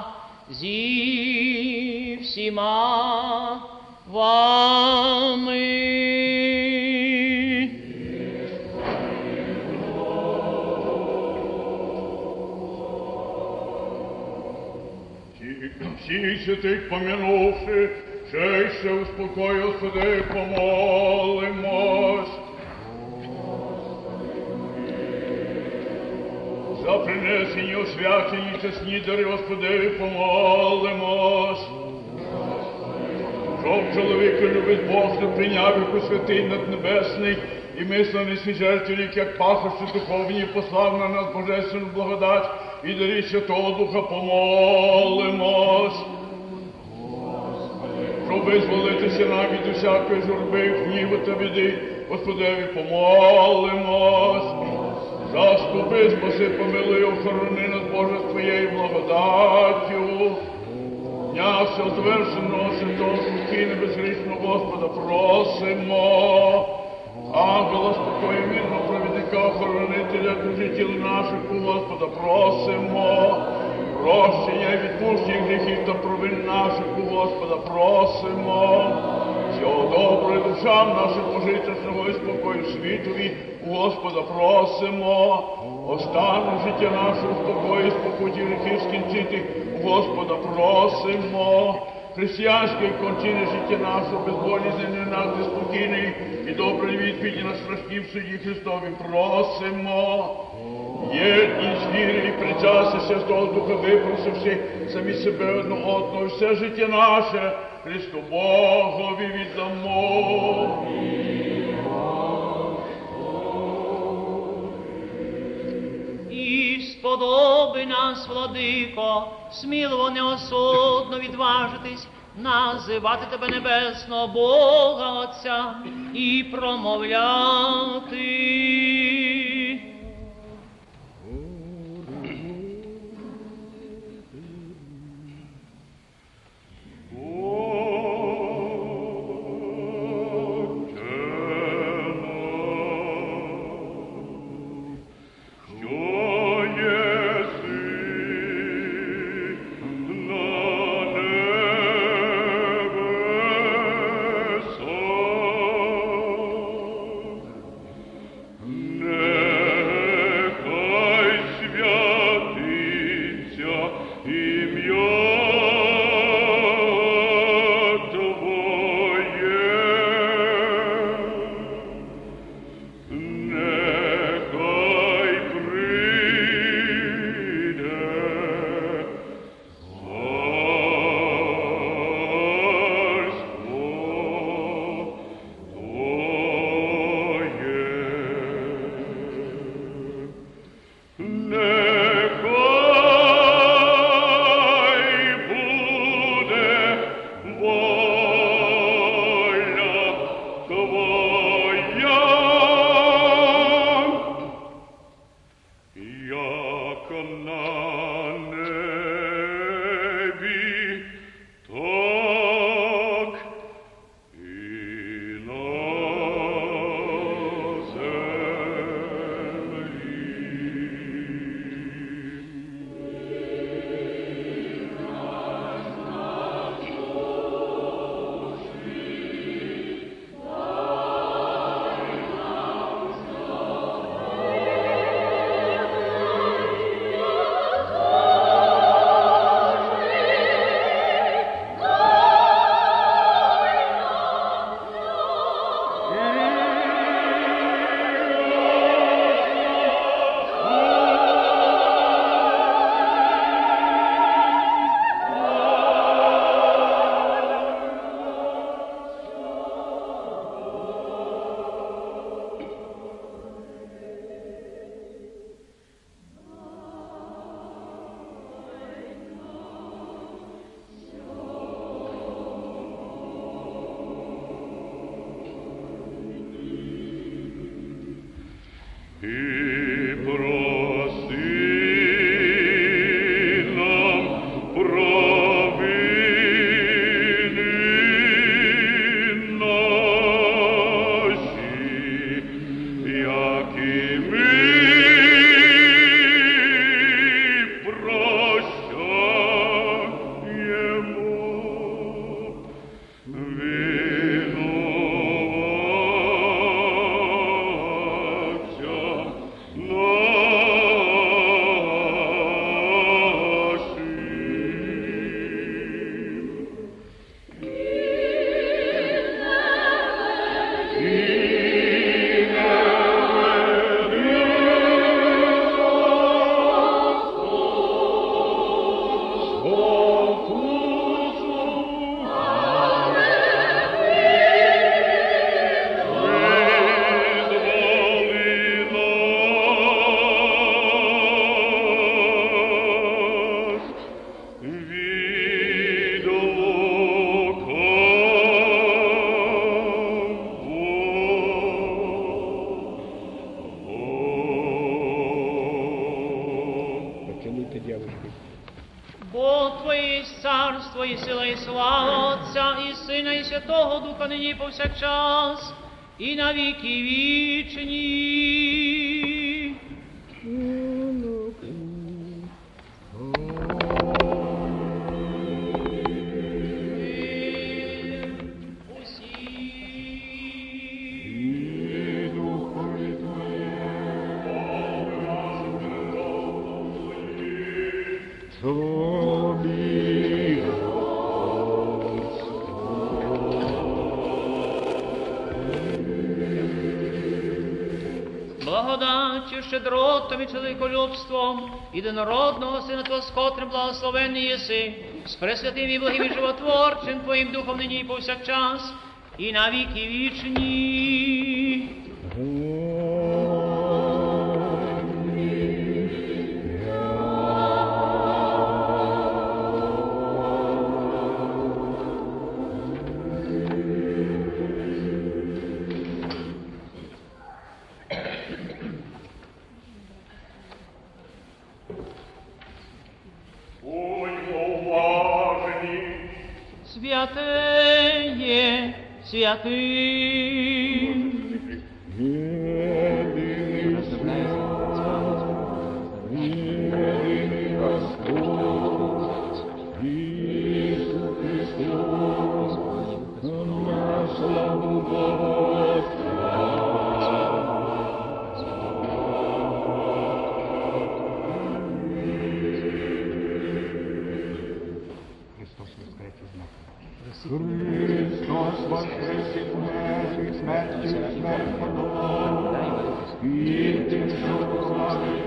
зі всіма вами. Всіх святих помянувши, ще успокой, Господи, помолимось. За принесені освячені чесні дари, Господи, помолимось. Щоб чоловік любить Бог, не прийняв їх у святий наднебесний і мислений свій жертвенник, як пахощі духовні, послав на нас божественну благодать і дарі Святого Духа, помолимось. Щоб визволитися нам від усякої журби, гніву та біди, Господеві, помолимось. Заступи, спаси, помилуй, охорони нас, Боже, з Твоєю благодаттю. Дня всього звершеного, святого, спокійно, безгрішного Господа просимо. Ангела спокою, мирного провідника, охорони Спасителя душі тіл наших у Господа просимо. Прощення і відпущення гріхів та провин наших у Господа просимо. Всього доброго душам нашим пожиття і спокою світові у Господа просимо. Остану життя нашого спокою і спокуті гріхів скінчити у Господа просимо. Християнської кончини життя нашого безболізнене нас спокійний і доброї відповіді на страшні в суді Христові просимо. Єдність віри і причастя Святого Духа випросивши самі себе одного, все життя наше Христу Богові віддамо. І сподоби нас, владико, сміливо неосудно відважитись, називати тебе небесного Бога Отця і промовляти. Бо Твоє єсть царство, і сила, і слава Отця, і Сина, і Святого Духа, нині і повсякчас, і на віки вічні. Благодаттю, щедротом і чоловіколюбством єдинородного Сина Твого, з котрим благословенний єси, з пресвятим і благим і животворчим Твоїм Духом нині і повсякчас, і на віки вічні. Святеє, святий. Христос воскрес із мертвих, смертю смерть подолав, і тим, що славить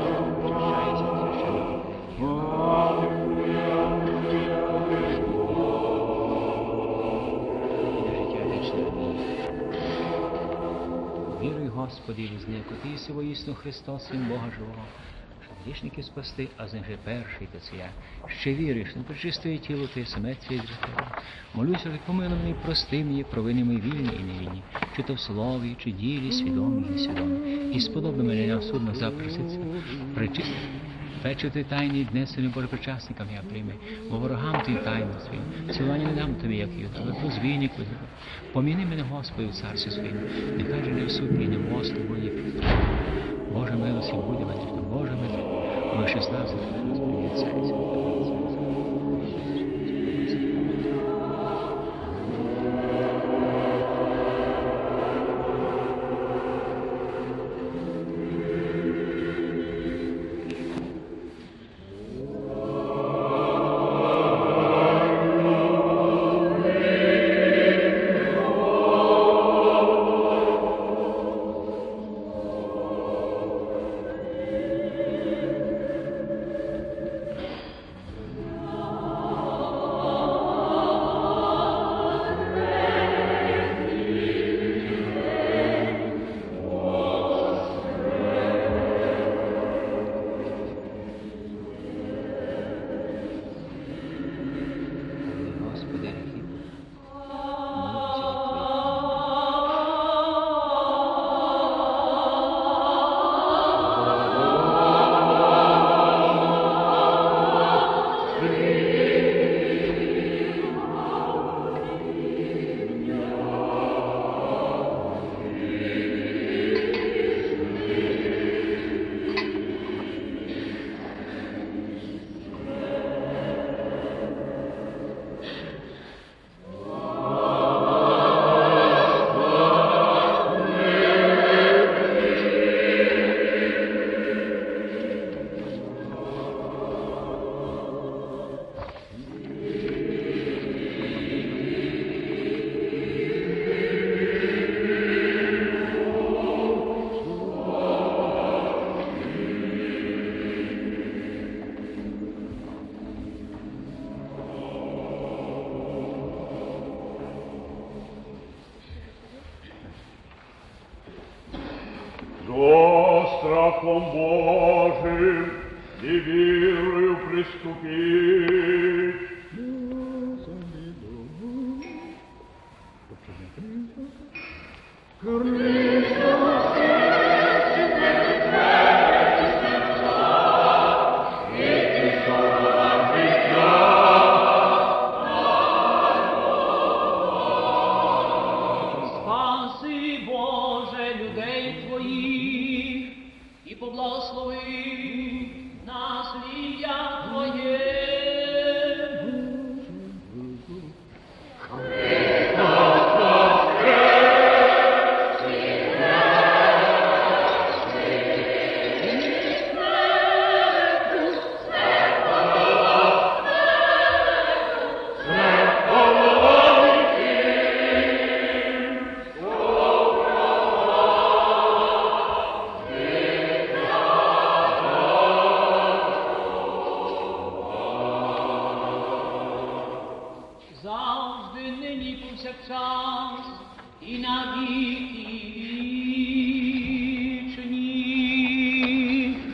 Віруй, Господи, візнику, Ти єси воістину Христос, Син Бога живого, щоб грішників спасти, а з них же перший та це я. Ще віриш, не причистує тіло Ти, смерть Твій для Тебе. Молюся, як помилуй мене, прости мені, провини мої вільні і невільні, чи то в слові, чи ділі, свідомі і несвідомі. І сподоби мене неосудно запроситься, причисти. Печити тайні дне своїм Боже причасникам я прийми, бо ворогам Твій тайну своїм, цілування не дам Тобі, як юд, але позвійник визивай. Поміни мене, Господи, в царстві своїм, нехай же не в суді, не в мосту, бо є підтримка. Боже милості, будь мене, Боже милості, бо 16 Господи, серця. До страхом Божим і вірою приступіть. Спаси, Боже, людей Твоїх, і поблагослови насліддя Твоє. Завжди, нині, і повсякчас, і на віки вічні.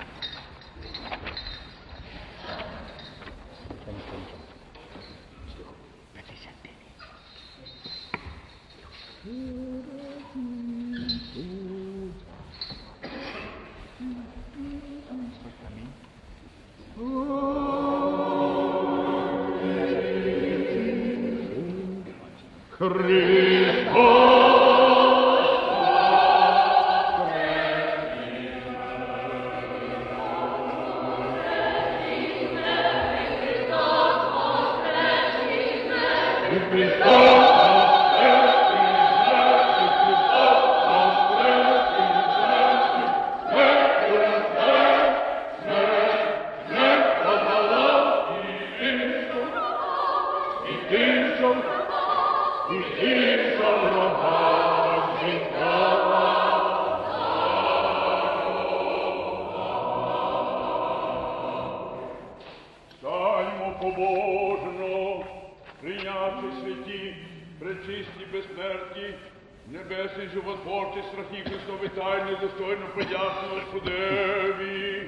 Стаймо побожно, прийнявши святі, пречисті, безсмертні, небесні, животворчі, страхні Христові тайни, достойно подяку Господеві.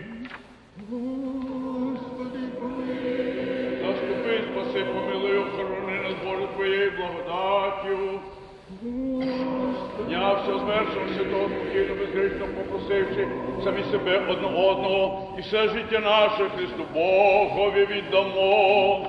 Заступи, спаси, помилуй, охорони нас, Боже, Твоєю благодаттю. Дня все звершив святого спокійно, безгрішно попросивши самі себе одного, і все життя наше Христу Богові віддамо.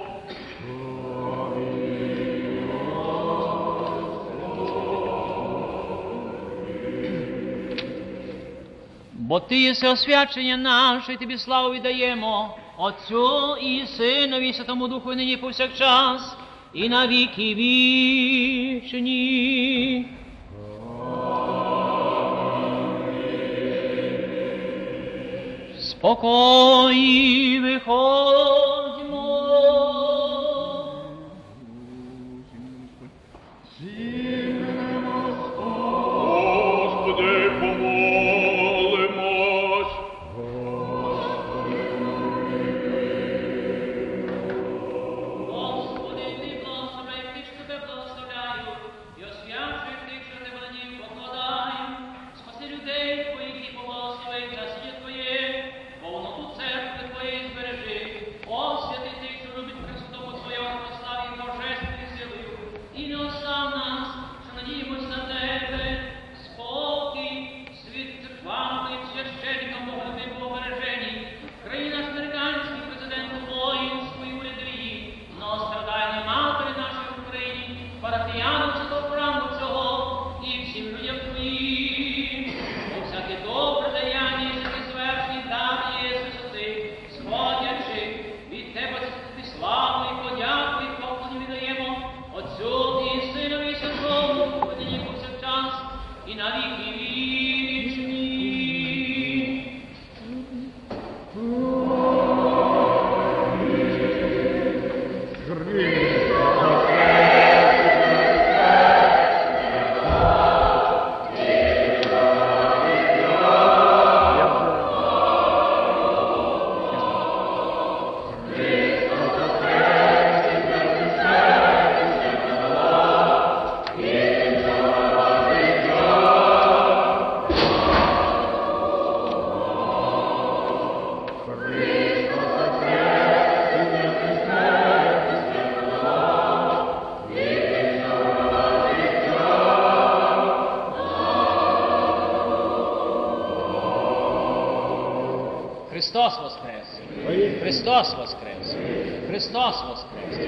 Бо Ти єси освячення наше, і Тобі славу віддаємо, Отцю і Синові, і Святому Духу, і нині і повсякчас, і на віки вічні. Спокої виходьмо. Господи, помолимось. Господи, Ти благословляй тих, що Тебе благословляють, і освячуй тих, що Тебе на ній покладають. Спаси людей Твоїх і поблагослови насіння Твоє, повноту церкви Твоєї збережи. Освяти тих, що люблять Христову Твоєго прославі божественною силою. І не остав нас, що надіємось на Тебе. Спокій, світ церквами, священникам Богом побережені. Країна ж американський президент воїнську і урядові, многострадальні матері нашої Україні, парафіянам святого храму цього і всім людям Твоїм. У всяке добре даяння і всяке звершні давні є висоти, сходячи від Тебе Тобі славу і подяку і поклоні віддаємо Отцю і Синові і Святому Духу, нині і повсякчас, і на віки вічні. Христос воскрес! Христос воскрес! Христос воскрес!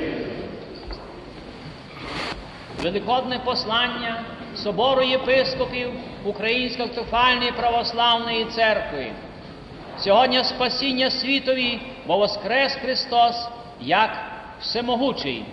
Великодне послання Собору єпископів Української автокефальної православної церкви. Сьогодні спасіння світові, бо воскрес Христос як всемогучий.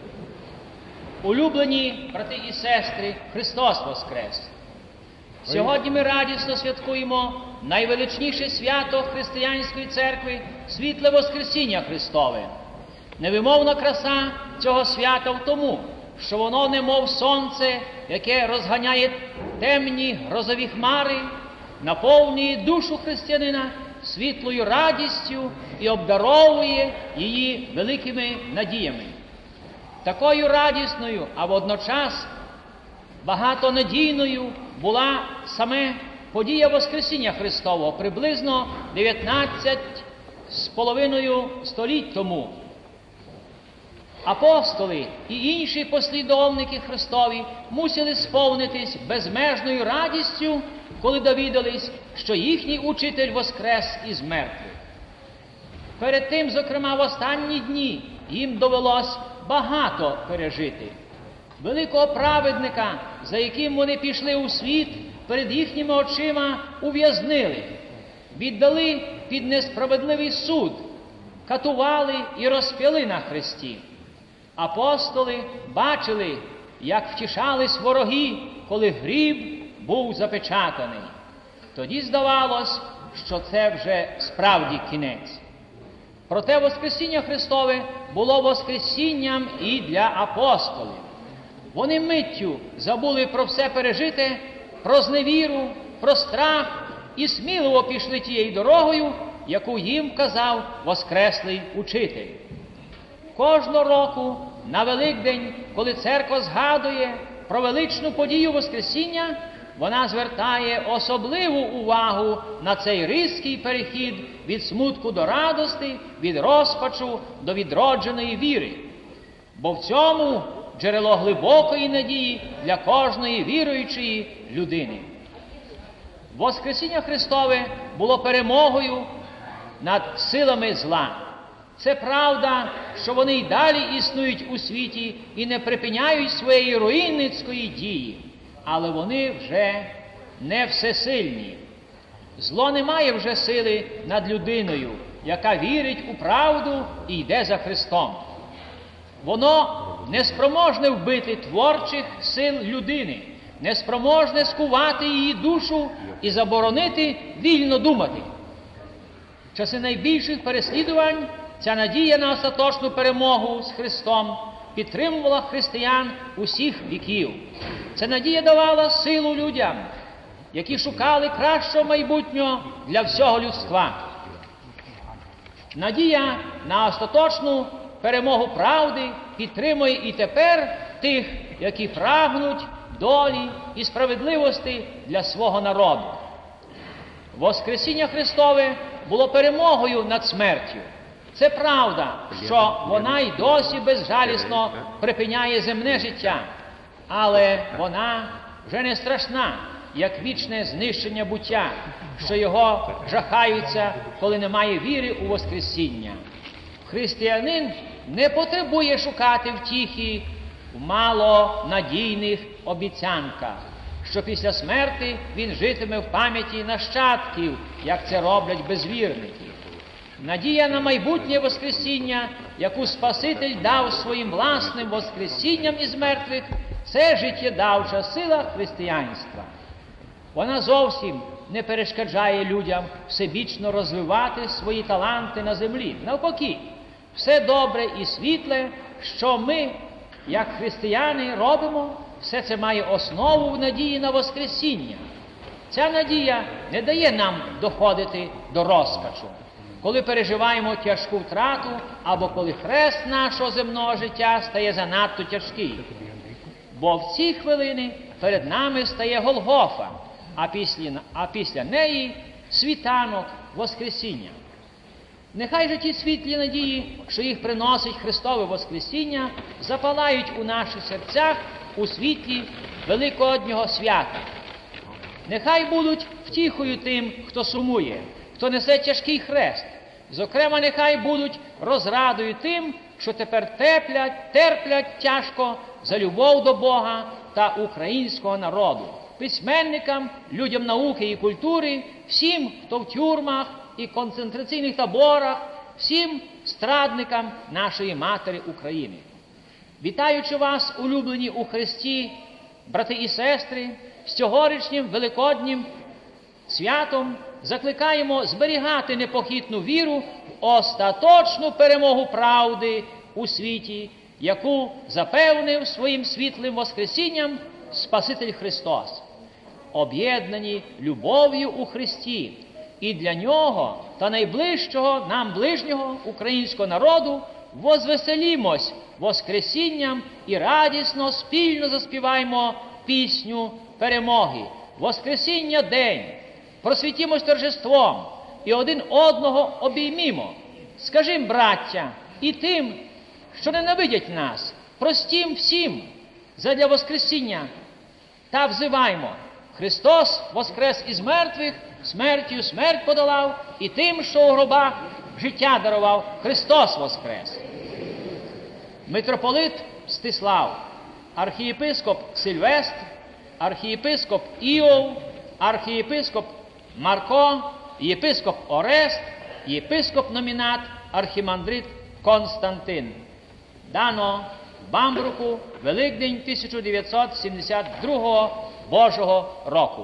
Улюблені брати і сестри, Христос воскрес! Сьогодні ми радісно святкуємо найвеличніше свято Християнської церкви – світле Воскресіння Христове. Невимовна краса цього свята в тому, що воно немов сонце, яке розганяє темні грозові хмари, наповнює душу християнина світлою радістю і обдаровує її великими надіями. Такою радісною, а водночас багатонадійною була саме подія Воскресіння Христового приблизно 19,5 століть тому. Апостоли і інші послідовники Христові мусили сповнитись безмежною радістю, коли довідались, що їхній учитель воскрес із мертвих. Перед тим, зокрема, в останні дні їм довелось багато пережити. Великого праведника, за яким вони пішли у світ, перед їхніми очима ув'язнили, віддали під несправедливий суд, катували і розп'яли на хресті. Апостоли бачили, як втішались вороги, коли гріб був запечатаний. Тоді здавалось, що це вже справді кінець. Проте Воскресіння Христове було Воскресінням і для апостолів. Вони миттю забули про все пережите, про зневіру, про страх і сміливо пішли тією дорогою, яку їм вказав Воскреслий Учитель. Кожного року на Великдень, коли церква згадує про величну подію Воскресіння, вона звертає особливу увагу на цей різкий перехід від смутку до радости, від розпачу до відродженої віри. Бо в цьому джерело глибокої надії для кожної віруючої людини. Воскресіння Христове було перемогою над силами зла. Це правда, що вони й далі існують у світі і не припиняють своєї руйнівницької дії, але вони вже не всесильні. Зло не має вже сили над людиною, яка вірить у правду і йде за Христом. Воно неспроможне вбити творчих сил людини, неспроможне скувати її душу і заборонити вільно думати. В часи найбільших переслідувань ця надія на остаточну перемогу з Христом підтримувала християн усіх віків. Ця надія давала силу людям, які шукали кращого майбутнього для всього людства. Надія на остаточну перемогу правди підтримує і тепер тих, які прагнуть долі і справедливості для свого народу. Воскресіння Христове було перемогою над смертю. Це правда, що вона й досі безжалісно припиняє земне життя, але вона вже не страшна, як вічне знищення буття, що його жахаються, коли немає віри у Воскресіння. Християнин не потребує шукати втіхи в малонадійних обіцянках, що після смерти він житиме в пам'яті нащадків, як це роблять безвірники. Надія на майбутнє Воскресіння, яку Спаситель дав своїм власним Воскресінням із мертвих, це життєдавча сила християнства. Вона зовсім не перешкоджає людям всебічно розвивати свої таланти на землі. Навпаки, все добре і світле, що ми, як християни, робимо, все це має основу в надії на Воскресіння. Ця надія не дає нам доходити до розпачу, коли переживаємо тяжку втрату або коли хрест нашого земного життя стає занадто тяжкий. Бо в ці хвилини перед нами стає Голгофа, а після неї світанок Воскресіння. Нехай же ті світлі надії, що їх приносить Христове Воскресіння, запалають у наших серцях у світлі Великоднього свята. Нехай будуть втіхою тим, хто сумує, хто несе тяжкий хрест. Зокрема, нехай будуть розрадою тим, що тепер терплять тяжко за любов до Бога та українського народу. письменникам, людям науки і культури, всім, хто в тюрмах і концентраційних таборах, всім страдникам нашої матері України. Вітаючи вас, улюблені у Христі, брати і сестри, з цьогорічнім великоднім святом закликаємо зберігати непохитну віру в остаточну перемогу правди у світі, яку запевнив своїм світлим воскресінням Спаситель Христос. Об'єднані любов'ю у Христі і для Нього та найближчого нам ближнього українського народу возвеселімось воскресінням і радісно спільно заспіваємо пісню перемоги. Воскресіння день, просвітімось торжеством і один одного обіймімо. Скажім, браття, і тим, що ненавидять нас, простім всім задля воскресіння, та взиваймо: Христос воскрес із мертвих, смертю смерть подолав, і тим, що у гробах життя дарував, Христос воскрес. Митрополит Мстислав, архієпископ Сильвестр, архієпископ Іов, архієпископ Марко, єпископ Орест, єпископ-номінат архімандрит Константин. Дано в Бамбруку, Великдень 1972 Божого року.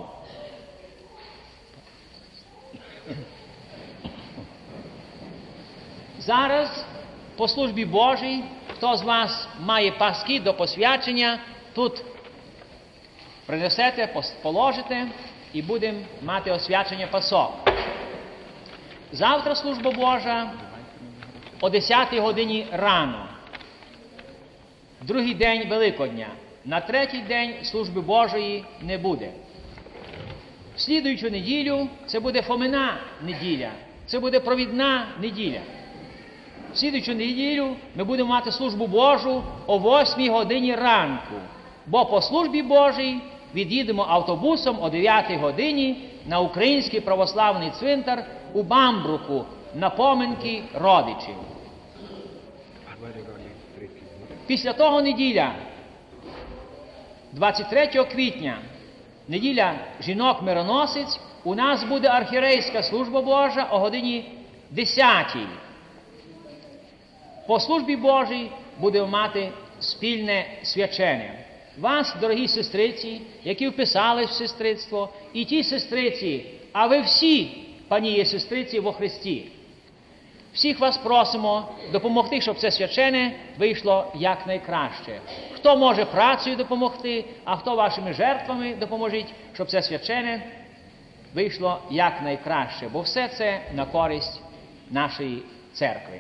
Зараз по службі Божій, хто з вас має паски до посвячення, тут принесете, положите і будемо мати освячення пасок. Завтра служба Божа о 10 годині рано. Другий день Великодня. На третій день служби Божої не буде. В слідуючу неділю це буде Фомина неділя, це буде провідна неділя. В слідуючу неділю ми будемо мати службу Божу о 8 годині ранку, бо по службі Божій від'їдемо автобусом о 9 годині на Український православний цвинтар у Бамбруку на поминки родичів. Після того неділя, 23 квітня, неділя жінок-мироносиць, у нас буде архієрейська служба Божа о годині 10. По службі Божій будемо мати спільне свячення. Вас, дорогі сестриці, які вписались в сестрицтво, і ті сестриці, а ви всі, пані є сестриці во Христі. Всіх вас просимо допомогти, щоб це свячене вийшло якнайкраще. Хто може працею допомогти, а хто вашими жертвами допоможіть, щоб це свячене вийшло якнайкраще, бо все це на користь нашої церкви.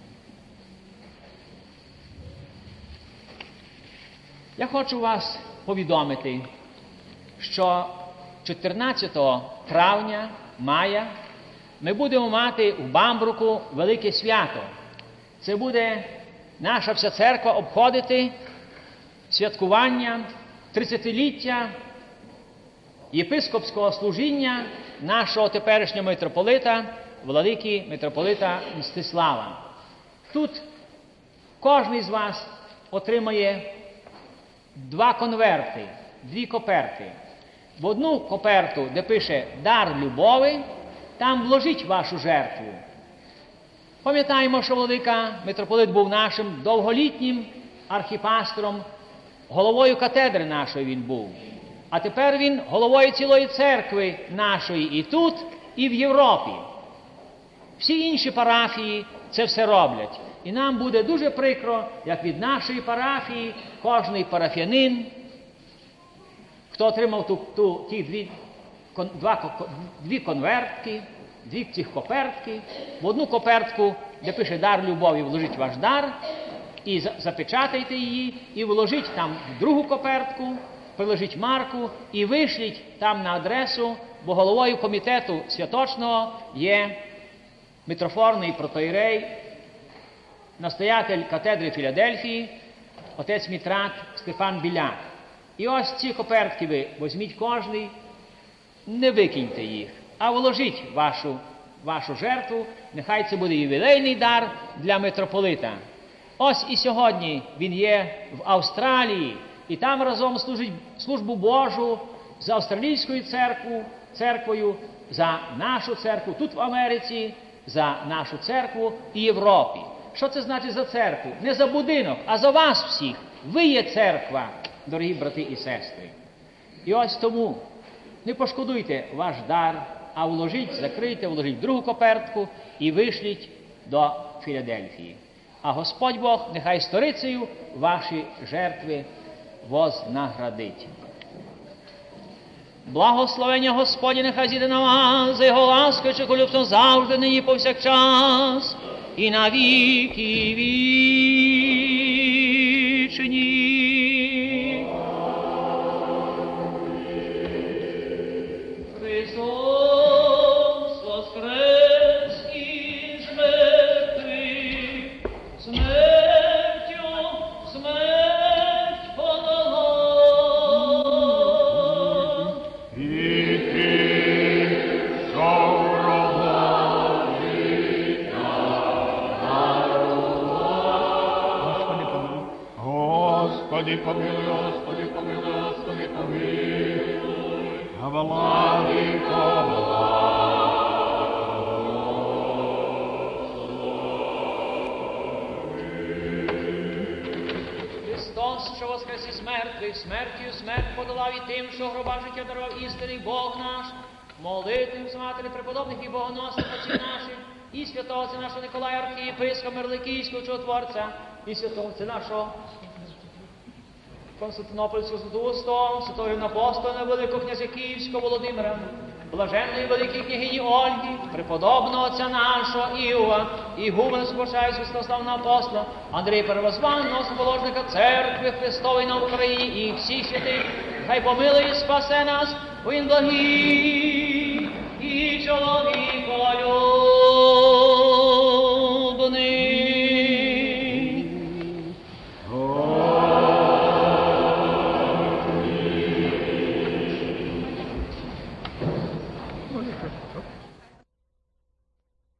Я хочу вас повідомити, що 14 травня, мая, ми будемо мати в Бамбруку велике свято. Це буде наша вся церква обходити святкування 30-ліття єпископського служіння нашого теперішнього митрополита, владики митрополита Мстислава. Тут кожен з вас отримає 2 конверти, 2 коперти. В одну коперту, де пише «Дар любові», там вложіть вашу жертву. Пам'ятаємо, що владика митрополит був нашим довголітнім архіпастором, головою катедри нашої він був. А тепер він головою цілої церкви нашої і тут, і в Європі. Всі інші парафії це все роблять. І нам буде дуже прикро, як від нашої парафії кожний парафіянин, хто отримав ті 2 конвертки, 2 цих копертки, в одну копертку, де пише «Дар любові», вложіть ваш дар, і запечатайте її, і вложіть там в другу копертку, приложіть марку і вишліть там на адресу, бо головою комітету святочного є митрофорний протоїрей, настоятель катедри Філадельфії, отець Мітрат Стефан Біляк. І ось ці копертки ви візьміть кожний, не викиньте їх, а вложіть вашу жертву, нехай це буде ювілейний дар для митрополита. Ось і сьогодні він є в Австралії, і там разом служить службу Божу за австралійською церквою, за нашу церкву тут в Америці, за нашу церкву і Європі. Що це значить за церкву? Не за будинок, а за вас всіх. Ви є церква, дорогі брати і сестри. І ось тому не пошкодуйте ваш дар, а вложіть, закрийте, вложіть в другу копертку і вишліть до Філадельфії. А Господь Бог нехай сторицею ваші жертви вознаградить. Благословення Господнє нехай зійде на вас, за Його ласкою, чоловіком завжди, нині повсякчас, і на віки вічні. Христос воскрес із мертвих, смертю смерть подолав. І ти, що врагом Господи помилуй, Господи помилуй, Господи помилуй. Христос, що воскрес із мертвих, смертю смерть подолав і тим, що гроба життя дарував істинний Бог наш, молитвим матері преподобних і богоносних отців наших, і святого отця нашого Николая архієпископа Мирликійського чудотворця, і святого отця нашого Константинопольського Святоустого, святого Рівноапостола Великого князя Київського Володимира, блаженної великої княгині Ольги, преподобного отця нашого Іова, і губернського Шайського Святославного апостола, Андрія Первозванного, самоположника Церкви Христової на Україні і всіх святих, хай помилує і спасе нас, бо Він благий і чоловіколюбний.